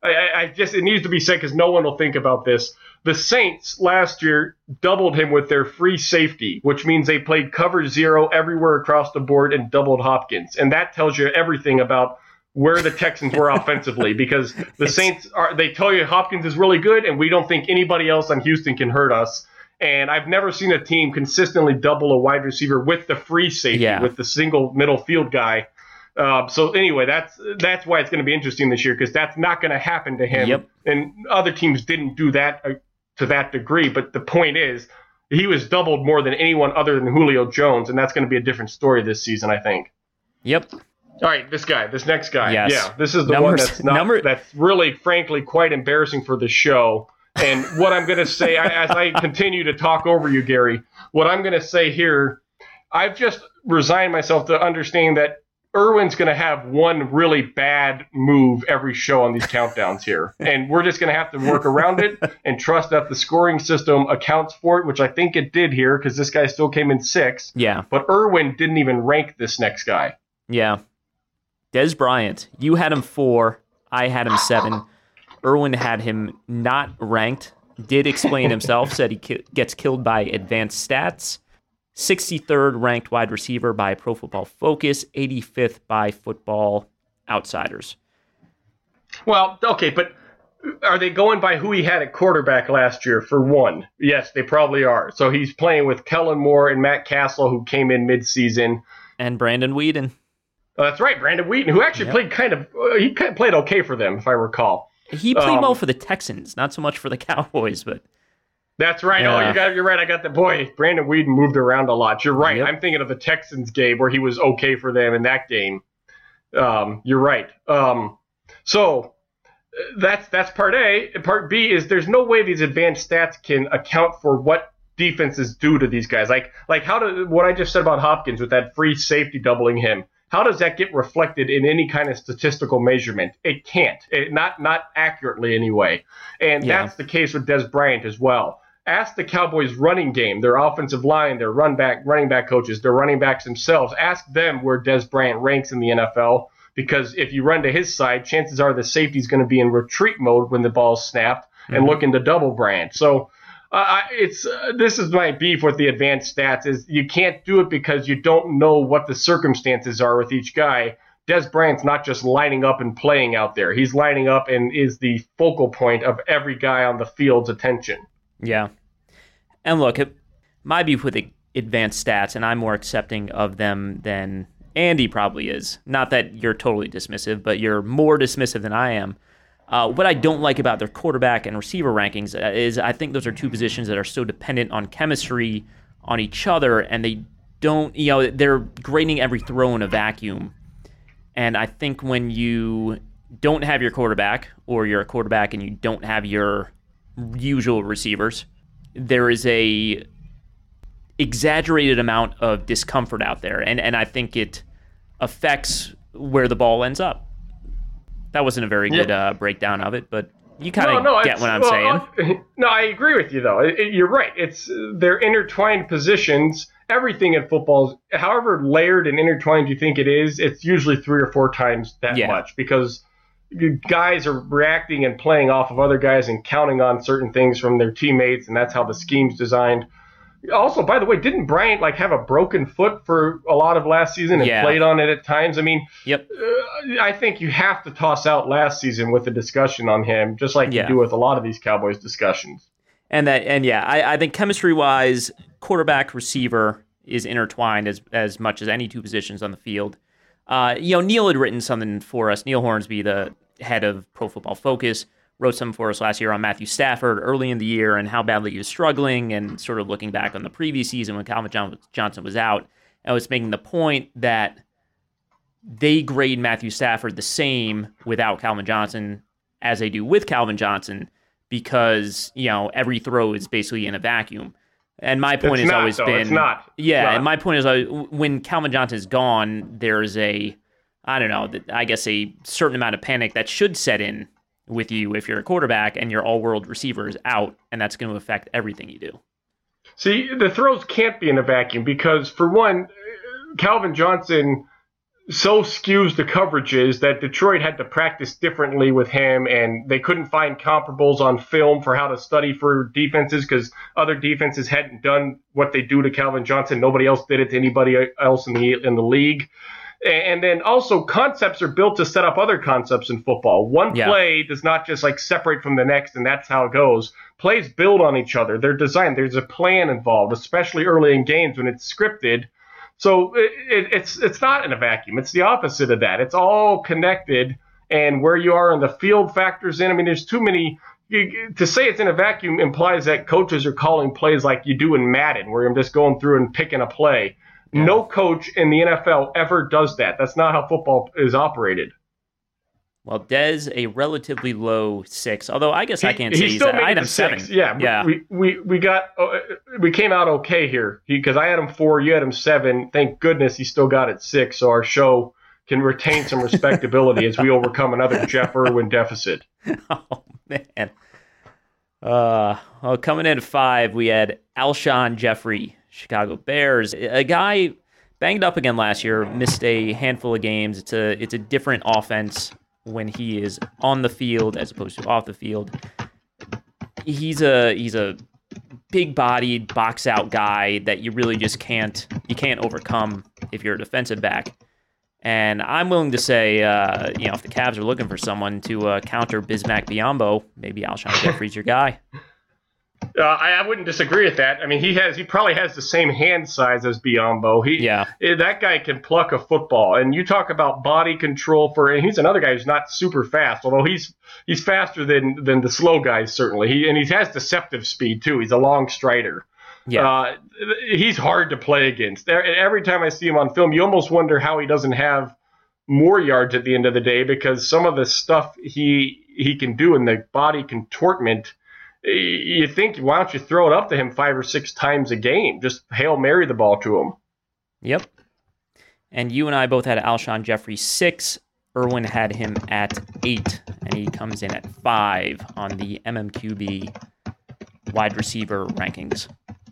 I, I just it needs to be said because no one will think about this. The Saints last year doubled him with their free safety, which means they played cover zero everywhere across the board and doubled Hopkins. And that tells you everything about where the Texans were offensively, because the Saints are they tell you Hopkins is really good and we don't think anybody else on Houston can hurt us. And I've never seen a team consistently double a wide receiver with the free safety, yeah. with the single middle field guy. Uh, so anyway, that's that's why it's going to be interesting this year, because that's not going to happen to him. Yep. And other teams didn't do that uh, to that degree. But the point is, he was doubled more than anyone other than Julio Jones, and that's going to be a different story this season, I think. Yep. All right, this guy, this next guy. Yes. Yeah, this is the Numbers, one that's not number... that's really, frankly, quite embarrassing for the show. And what I'm going to say, I, as I continue to talk over you, Gary, what I'm going to say here, I've just resigned myself to understanding that Irwin's going to have one really bad move every show on these countdowns here. And we're just going to have to work around it and trust that the scoring system accounts for it, which I think it did here because this guy still came in sixth. Yeah. But Irwin didn't even rank this next guy. Yeah. Dez Bryant, you had him four. I had him seven. Irwin had him not ranked, did explain himself, said he ki- gets killed by advanced stats. sixty-third ranked wide receiver by Pro Football Focus, eighty-fifth by Football Outsiders. Well, okay, but are they going by who he had at quarterback last year, for one? Yes, they probably are. So he's playing with Kellen Moore and Matt Castle, who came in midseason. And Brandon Weeden. Oh, that's right, Brandon Weeden, who actually Yep. played kind of uh, he kind of played okay for them, if I recall. He played Um, well for the Texans, not so much for the Cowboys, but That's right. Yeah. Oh, you got you're right. I got the boy. Brandon Weeden moved around a lot. You're right. Yep. I'm thinking of the Texans game where he was okay for them in that game. Um, you're right. Um, so uh, that's that's part A. Part B is there's no way these advanced stats can account for what defenses do to these guys. Like like how do what I just said about Hopkins with that free safety doubling him. How does that get reflected in any kind of statistical measurement? It can't. It, not not accurately anyway. And Yeah. that's the case with Dez Bryant as well. Ask the Cowboys' running game, their offensive line, their run back, running back coaches, their running backs themselves. Ask them where Dez Bryant ranks in the N F L, because if you run to his side, chances are the safety's going to be in retreat mode when the ball's snapped and Mhm. looking to double Bryant. So uh, I- it's uh, this is my beef with the advanced stats is you can't do it because you don't know what the circumstances are with each guy. Dez Bryant's not just lining up and playing out there. He's lining up and is the focal point of every guy on the field's attention. yeah. And look, it, my beef with the advanced stats, and I'm more accepting of them than Andy probably is. Not that you're totally dismissive, but you're more dismissive than I am. Uh, what I don't like about their quarterback and receiver rankings is I think those are two positions that are so dependent on chemistry on each other, and they don't, you know, they're grading every throw in a vacuum. And I think when you don't have your quarterback, or you're a quarterback and you don't have your usual receivers, there is a exaggerated amount of discomfort out there, and, and I think it affects where the ball ends up. That wasn't a very Yeah. good uh, breakdown of it, but you kind of No, no, get it's- what I'm well, saying. uh, No, I agree with you, though. It- it- you're right. It's they're intertwined positions. Everything in football, is, however layered and intertwined you think it is, it's usually three or four times that Yeah. much, because you guys are reacting and playing off of other guys and counting on certain things from their teammates, and that's how the scheme's designed. Also, by the way, didn't Bryant like have a broken foot for a lot of last season and Yeah. played on it at times? I mean, Yep. uh, I think you have to toss out last season with the discussion on him, just like Yeah. you do with a lot of these Cowboys discussions. And that, and yeah, I, I think chemistry-wise, quarterback, receiver is intertwined as as much as any two positions on the field. Uh, you know, Neil had written something for us. Neil Hornsby, the head of Pro Football Focus, wrote something for us last year on Matthew Stafford early in the year and how badly he was struggling, and sort of looking back on the previous season when Calvin John- Johnson was out. And was making the point that they grade Matthew Stafford the same without Calvin Johnson as they do with Calvin Johnson, because, you know, every throw is basically in a vacuum. And my point It's has not, always though. been, It's not. It's yeah, not. and my point is always, when Calvin Johnson is gone, there's a, I don't know, I guess a certain amount of panic that should set in with you if you're a quarterback and your all-world receiver is out, and that's going to affect everything you do. See, the throws can't be in a vacuum because, for one, Calvin Johnson so skews the coverages that Detroit had to practice differently with him, and they couldn't find comparables on film for how to study for defenses because other defenses hadn't done what they do to Calvin Johnson. Nobody else did it to anybody else in the in the league. And then also concepts are built to set up other concepts in football. One yeah. play does not just like separate from the next, and that's how it goes. Plays build on each other. They're designed. There's a plan involved, especially early in games when it's scripted. So it, it, it's it's not in a vacuum. It's the opposite of that. It's all connected, and where you are in the field factors in. I mean, there's too many. You, to say it's in a vacuum implies that coaches are calling plays like you do in Madden, where I'm just going through and picking a play. Yeah. No coach in the N F L ever does that. That's not how football is operated. Well, Dez, a relatively low six, although I guess he, I can't say he he's still at made item it seven. seven. Yeah, yeah. We, we we got uh, we came out okay here because I had him four, you had him seven. Thank goodness he still got it six, so our show can retain some respectability as we overcome another Jeff Irwin deficit. Oh man. Uh, well, coming in at five, we had Alshon Jeffrey, Chicago Bears, a guy banged up again last year, missed a handful of games. It's a it's a different offense when he is on the field as opposed to off the field. He's a he's a big-bodied, box-out guy that you really just can't you can't overcome if you're a defensive back. And I'm willing to say, uh, you know, if the Cavs are looking for someone to uh, counter Bismack Biyombo, maybe Alshon Jeffrey's your guy. Uh, I, I wouldn't disagree with that. I mean, he has he probably has the same hand size as Biyombo. He, yeah. That guy can pluck a football. And you talk about body control for, and he's another guy who's not super fast, although he's he's faster than than the slow guys certainly. He and he has deceptive speed too. He's a long strider. Yeah. Uh, he's hard to play against. Every time I see him on film, you almost wonder how he doesn't have more yards at the end of the day because some of the stuff he he can do in the body contortment. You think, why don't you throw it up to him five or six times a game? Just Hail Mary the ball to him. Yep. And you and I both had Alshon Jeffrey six. Irwin had him at eight, and he comes in at five on the M M Q B wide receiver rankings.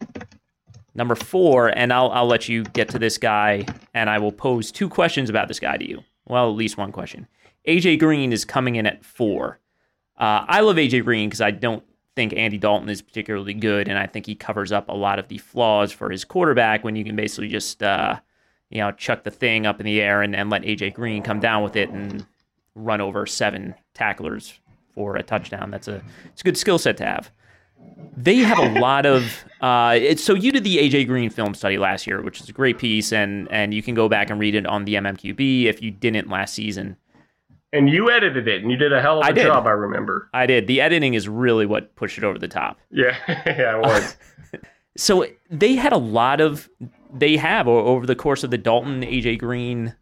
Number four, and I'll I'll let you get to this guy, and I will pose two questions about this guy to you. Well, at least one question. A J Green is coming in at four. Uh, I love A J Green because I don't think Andy Dalton is particularly good, and I think he covers up a lot of the flaws for his quarterback when you can basically just uh, you know chuck the thing up in the air and, and let A J Green come down with it and run over seven tacklers for a touchdown. That's a it's a good skill set to have. They have a lot of uh, it's so you did the A J Green film study last year, which is a great piece, and and you can go back and read it on the M M Q B if you didn't last season. And you edited it, and you did a hell of a I job, I remember. I did. The editing is really what pushed it over the top. Yeah, yeah, it was. So they had a lot of, they have, over the course of the Dalton, A J Green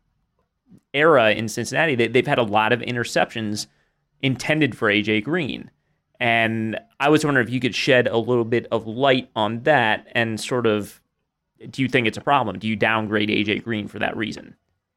era in Cincinnati, they, they've had a lot of interceptions intended for A J Green. And I was wondering if you could shed a little bit of light on that and sort of, do you think it's a problem? Do you downgrade A J Green for that reason?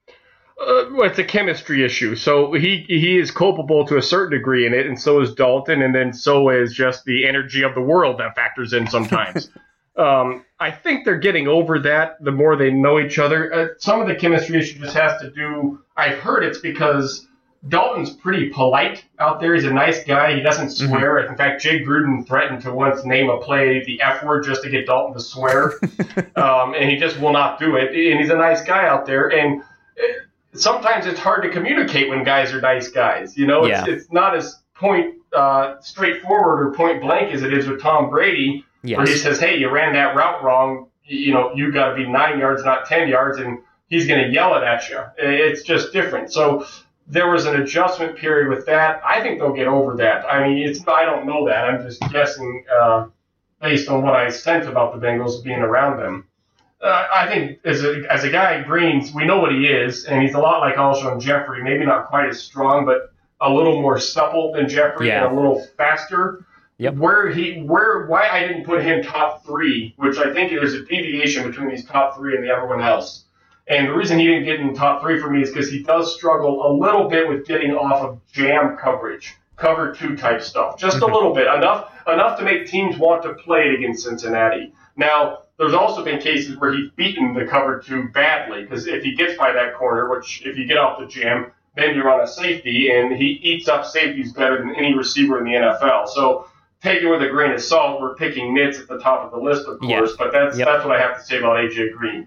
Uh, well, it's a chemistry issue. So he he is culpable to a certain degree in it, and so is Dalton, and then so is just the energy of the world that factors in sometimes. um, I think they're getting over that the more they know each other. Uh, some of the chemistry issue just has to do, I've heard it's because Dalton's pretty polite out there. He's a nice guy. He doesn't swear. Mm-hmm. In fact, Jay Gruden threatened to once name a play the F word just to get Dalton to swear, um, and he just will not do it. And he's a nice guy out there, and it, sometimes it's hard to communicate when guys are nice guys. You know, it's, yeah. it's not as point uh, straightforward or point blank as it is with Tom Brady, yes. where he says, hey, you ran that route wrong. You know, you got to be nine yards, not ten yards, and he's going to yell it at you. It's just different. So there was an adjustment period with that. I think they'll get over that. I mean, it's I don't know that. I'm just guessing uh, based on what I sense about the Bengals being around them. Uh, I think as a as a guy, Greens, we know what he is, and he's a lot like Alshon Jeffrey. Maybe not quite as strong, but a little more supple than Jeffrey yeah. and a little faster. Yep. Where he, where, why I didn't put him top three, which I think there's a deviation between these top three and the everyone else. And the reason he didn't get in top three for me is because he does struggle a little bit with getting off of jam coverage, cover two type stuff, just mm-hmm. a little bit, enough enough to make teams want to play it against Cincinnati. Now, there's also been cases where he's beaten the cover two badly, because if he gets by that corner, which if you get off the jam, then you're on a safety, and he eats up safeties better than any receiver in the N F L. So take it with a grain of salt. We're picking nits at the top of the list, of course, yeah. but that's yep. that's what I have to say about A J Green.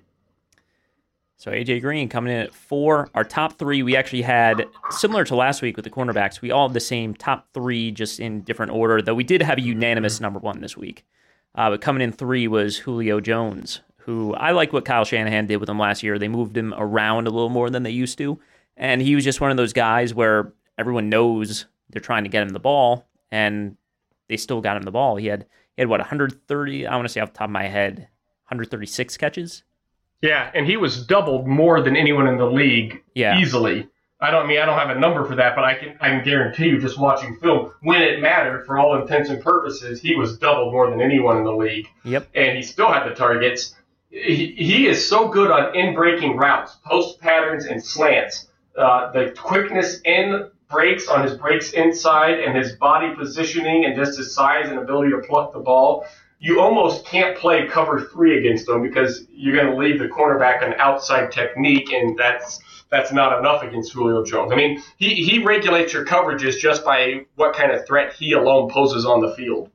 So A J Green coming in at four. Our top three, we actually had, similar to last week with the cornerbacks, we all had the same top three, just in different order, though we did have a unanimous number one this week. Uh, but coming in three was Julio Jones, who I like what Kyle Shanahan did with him last year. They moved him around a little more than they used to, and he was just one of those guys where everyone knows they're trying to get him the ball, and they still got him the ball. He had, he had what, one hundred thirty, I want to say off the top of my head, one hundred thirty-six catches? Yeah, and he was doubled more than anyone in the league yeah. easily. I don't I mean I don't have a number for that, but I can I can guarantee you, just watching film, when it mattered for all intents and purposes, he was doubled more than anyone in the league. Yep. And he still had the targets. He, he is so good on in-breaking routes, post patterns, and slants. Uh, the quickness in breaks on his breaks inside, and his body positioning, and just his size and ability to pluck the ball. You almost can't play cover three against him because you're going to leave the cornerback an outside technique, and that's that's not enough against Julio Jones. I mean, he, he regulates your coverages just by what kind of threat he alone poses on the field.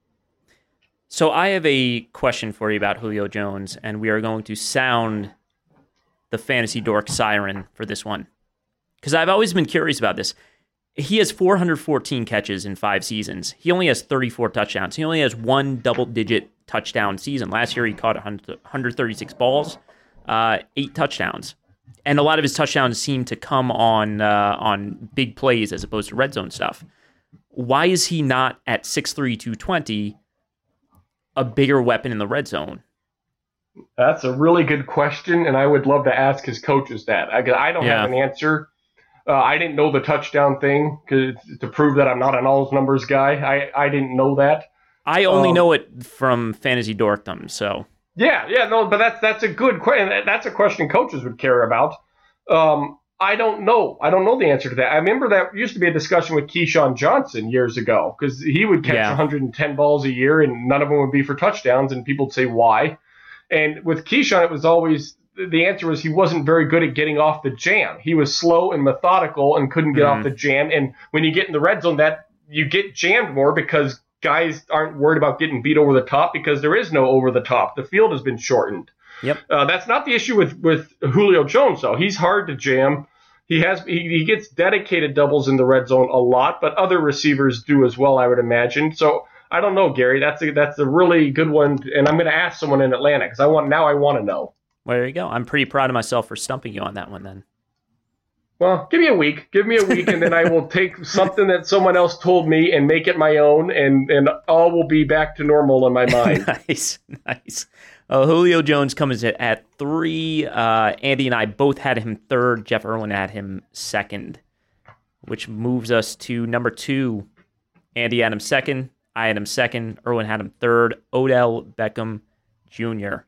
So I have a question for you about Julio Jones, and we are going to sound the Fantasy Dork siren for this one, because I've always been curious about this. He has four hundred fourteen catches in five seasons. He only has thirty-four touchdowns. He only has one double-digit touchdown season. Last year, he caught one hundred thirty-six balls, uh, eight touchdowns. And a lot of his touchdowns seem to come on uh, on big plays as opposed to red zone stuff. Why is he not at six three, two twenty, a bigger weapon in the red zone? That's a really good question, and I would love to ask his coaches that. I, I don't yeah. have an answer. Uh, I didn't know the touchdown thing to prove that I'm not an all numbers guy. I, I didn't know that. I only um, know it from Fantasy Dorkdom, so. Yeah, yeah, no, but that's that's a good question. That's a question coaches would care about. Um, I don't know. I don't know the answer to that. I remember that used to be a discussion with Keyshawn Johnson years ago, because he would catch yeah. one hundred ten balls a year, and none of them would be for touchdowns, and people would say, why? And with Keyshawn, it was always, the answer was he wasn't very good at getting off the jam. He was slow and methodical and couldn't get mm. off the jam. And when you get in the red zone, that you get jammed more because guys aren't worried about getting beat over the top, because there is no over the top. The field has been shortened. Yep. Uh, that's not the issue with, with Julio Jones, though. He's hard to jam. He has he, he gets dedicated doubles in the red zone a lot, but other receivers do as well, I would imagine. So I don't know, Gary. That's a, that's a really good one, and I'm going to ask someone in Atlanta, because I want now I want to know. Well, there you go. I'm pretty proud of myself for stumping you on that one, then. Well, give me a week. Give me a week, and then I will take something that someone else told me and make it my own, and, and all will be back to normal in my mind. Nice, nice. Uh, Julio Jones comes in at three. Uh, Andy and I both had him third. Jeff Irwin had him second, which moves us to number two. Andy had him second. I had him second. Irwin had him third. Odell Beckham Junior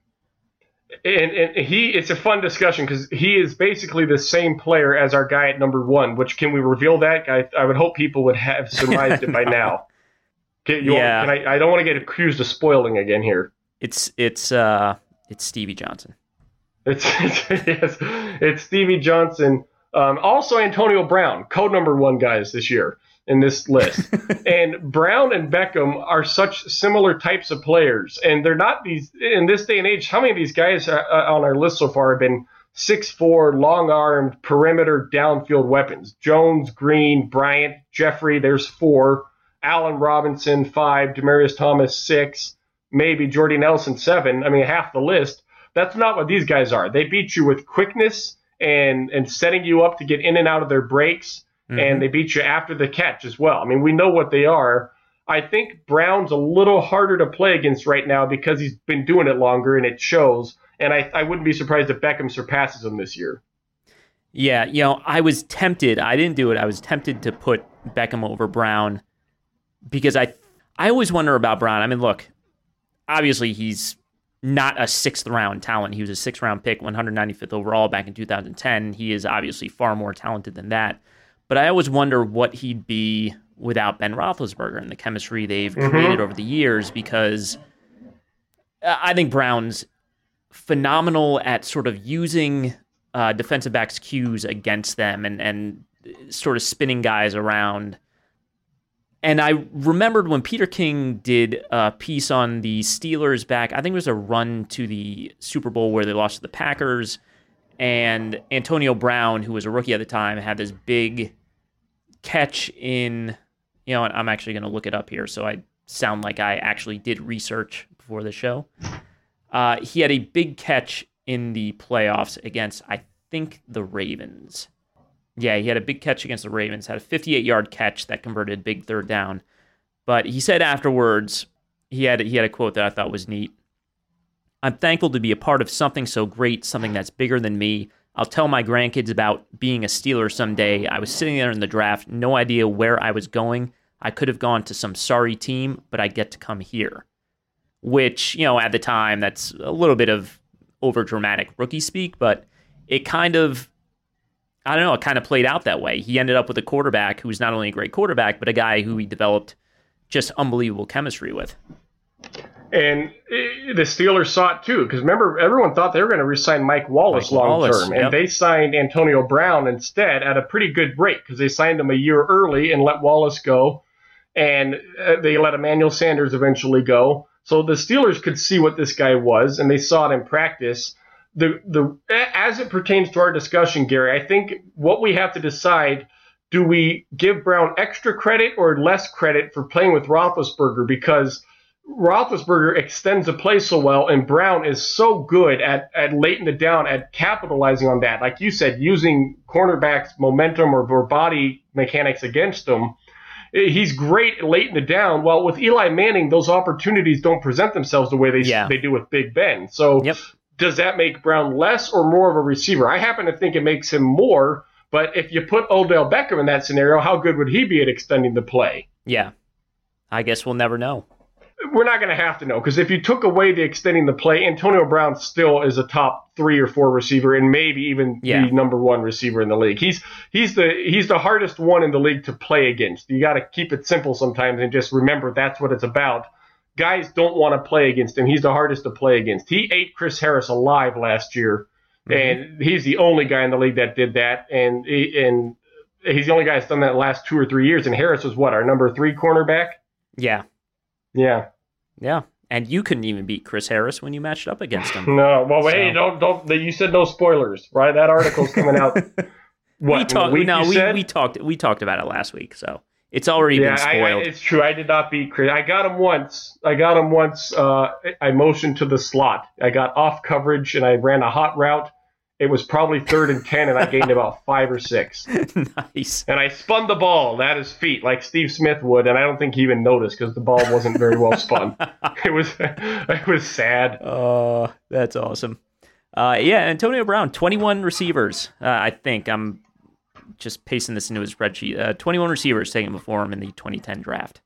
And, and he, it's a fun discussion because he is basically the same player as our guy at number one. Which, can we reveal that? I, I would hope people would have surmised it by now. Can, you yeah. Want, can I, I don't want to get accused of spoiling again here. It's it's uh it's Stevie Johnson. It's it's, yes, it's Stevie Johnson. Um, also Antonio Brown, code number one guys this year in this list. And Brown and Beckham are such similar types of players, and they're not these in this day and age. How many of these guys uh, on our list so far have been six foot four, long-armed, perimeter, downfield weapons? Jones, Green, Bryant, Jeffrey, there's four. Allen Robinson, five. Demaryius Thomas, six. Maybe Jordy Nelson, seven. I mean, half the list. That's not what these guys are. They beat you with quickness and, and setting you up to get in and out of their breaks. Mm-hmm. And they beat you after the catch as well. I mean, we know what they are. I think Brown's a little harder to play against right now because he's been doing it longer, and it shows. And I, I wouldn't be surprised if Beckham surpasses him this year. Yeah, you know, I was tempted. I didn't do it. I was tempted to put Beckham over Brown because I, I always wonder about Brown. I mean, look, obviously he's not a sixth-round talent. He was a sixth-round pick, one hundred ninety-fifth overall back in two thousand ten. He is obviously far more talented than that. But I always wonder what he'd be without Ben Roethlisberger and the chemistry they've mm-hmm. created over the years, because I think Brown's phenomenal at sort of using uh, defensive backs' cues against them and, and sort of spinning guys around. And I remembered when Peter King did a piece on the Steelers back, I think it was a run to the Super Bowl where they lost to the Packers, and Antonio Brown, who was a rookie at the time, had this big catch in, you know, I'm actually going to look it up here so I sound like I actually did research before the show. Uh, he had a big catch in the playoffs against, I think, the Ravens. Yeah, he had a big catch against the Ravens, had a fifty-eight-yard catch that converted big third down. But he said afterwards, he had he had a quote that I thought was neat. "I'm thankful to be a part of something so great, something that's bigger than me. I'll tell my grandkids about being a Steeler someday. I was sitting there in the draft, no idea where I was going. I could have gone to some sorry team, but I get to come here." Which, you know, at the time, that's a little bit of overdramatic rookie speak, but it kind of, I don't know, it kind of played out that way. He ended up with a quarterback who was not only a great quarterback, but a guy who he developed just unbelievable chemistry with. And the Steelers saw it too, because remember, everyone thought they were going to re-sign Mike Wallace long term, and yep. they signed Antonio Brown instead at a pretty good rate because they signed him a year early and let Wallace go, and they let Emmanuel Sanders eventually go. So the Steelers could see what this guy was, and they saw it in practice. The the as it pertains to our discussion, Gary, I think what we have to decide: do we give Brown extra credit or less credit for playing with Roethlisberger? Because Roethlisberger extends the play so well, and Brown is so good at, at late in the down at capitalizing on that. Like you said, using cornerbacks' momentum or, or body mechanics against them. He's great late in the down. Well, with Eli Manning, those opportunities don't present themselves the way they yeah. they do with Big Ben. So yep. Does that make Brown less or more of a receiver? I happen to think it makes him more. But if you put Odell Beckham in that scenario, how good would he be at extending the play? Yeah. I guess we'll never know. We're not going to have to know, because if you took away the extending the play, Antonio Brown still is a top three or four receiver, and maybe even yeah. the number one receiver in the league. He's he's the he's the hardest one in the league to play against. You got to keep it simple sometimes and just remember that's what it's about. Guys don't want to play against him. He's the hardest to play against. He ate Chris Harris alive last year, mm-hmm. and he's the only guy in the league that did that. And and he's the only guy that's done that the last two or three years. And Harris was what, our number three cornerback? Yeah. Yeah. Yeah. And you couldn't even beat Chris Harris when you matched up against him. No. Well, so. hey, don't don't. You said no spoilers, right? That article's coming out. What? We talked. No, we, said? we talked. We talked about it last week, so it's already yeah, been spoiled. I, I, it's true. I did not beat Chris. I got him once. I got him once. Uh, I motioned to the slot. I got off coverage and I ran a hot route. It was probably third and ten, and I gained about five or six. Nice. And I spun the ball at his feet like Steve Smith would, and I don't think he even noticed because the ball wasn't very well spun. It was it was sad. Oh, uh, that's awesome. Uh, yeah, Antonio Brown, twenty-one receivers. Uh, I think I'm just pasting this into his spreadsheet. Uh, twenty-one receivers taken before him in the twenty ten draft,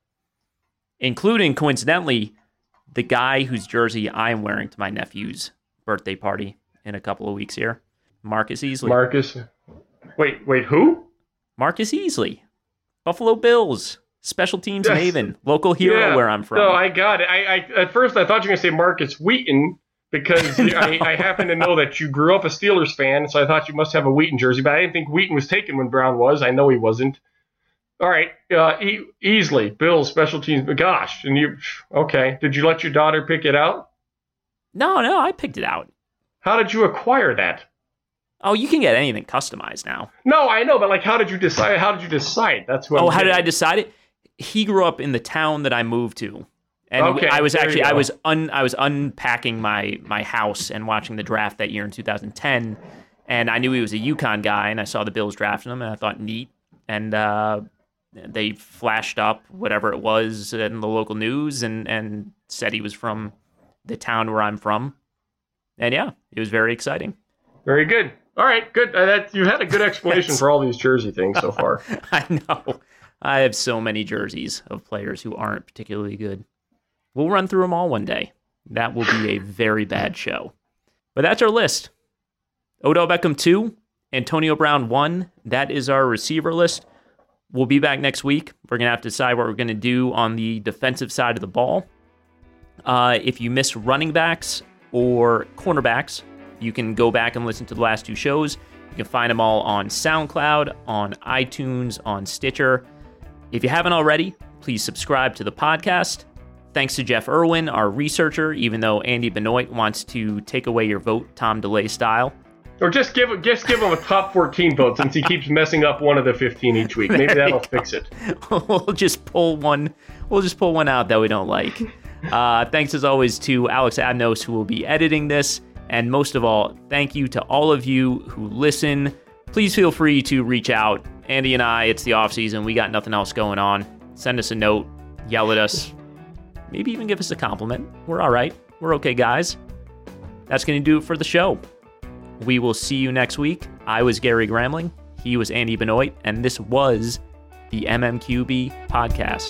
including, coincidentally, the guy whose jersey I am wearing to my nephew's birthday party in a couple of weeks here. Marcus Easley. Marcus. Wait, wait, who? Marcus Easley. Buffalo Bills. Special teams Yes. maven. Local hero Yeah. where I'm from. No, I got it. I, I At first, I thought you were going to say Marcus Wheaton because No. I, I happen to know that you grew up a Steelers fan, so I thought you must have a Wheaton jersey, but I didn't think Wheaton was taken when Brown was. I know he wasn't. All right, uh, e- Easley, Bills, special teams. Gosh, and you, okay. Did you let your daughter pick it out? No, no, I picked it out. How did you acquire that? Oh, you can get anything customized now. No, I know, but like, how did you decide? How did you decide? That's what. Oh, I'm how did getting. I decide it? He grew up in the town that I moved to, and Okay, I was there actually you I go. was un I was unpacking my my house and watching the draft that year in two thousand ten, and I knew he was a UConn guy, and I saw the Bills drafting him, and I thought neat, and uh, they flashed up whatever it was in the local news, and and said he was from the town where I'm from, and yeah, it was very exciting. Very good. All right, good. Uh, that you had a good explanation for all these jersey things so far. I know. I have so many jerseys of players who aren't particularly good. We'll run through them all one day. That will be a very bad show. But that's our list. Odell Beckham two, Antonio Brown one. That is our receiver list. We'll be back next week. We're going to have to decide what we're going to do on the defensive side of the ball. Uh, if you miss running backs or cornerbacks, you can go back and listen to the last two shows. You can find them all on SoundCloud, on iTunes, on Stitcher. If you haven't already, please subscribe to the podcast. Thanks to Jeff Irwin, our researcher, even though Andy Benoit wants to take away your vote Tom DeLay style. Or just give just give him a top fourteen vote since he keeps messing up one of the fifteen each week. Maybe that'll fix it. We'll just pull one. We'll just pull one out that we don't like. Uh, thanks as always to Alex Adnos, who will be editing this, and most of all, thank you to all of you who listen. Please feel free to reach out. Andy and I, it's the off season. We got nothing else going on. Send us a note. Yell at us. Maybe even give us a compliment. We're all right. We're okay, guys. That's going to do it for the show. We will see you next week. I was Gary Gramling. He was Andy Benoit. And this was the M M Q B podcast.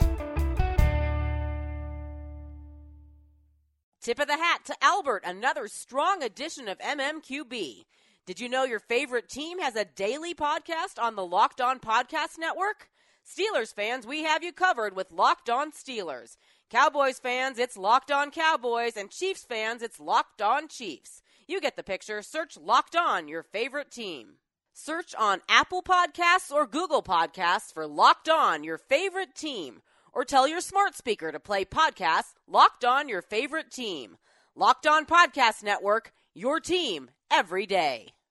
Tip of the hat to Albert, another strong edition of M M Q B. Did you know your favorite team has a daily podcast on the Locked On Podcast Network? Steelers fans, we have you covered with Locked On Steelers. Cowboys fans, it's Locked On Cowboys. And Chiefs fans, it's Locked On Chiefs. You get the picture. Search Locked On, your favorite team. Search on Apple Podcasts or Google Podcasts for Locked On, your favorite team. Or tell your smart speaker to play podcasts Locked On, your favorite team. Locked On Podcast Network, your team every day.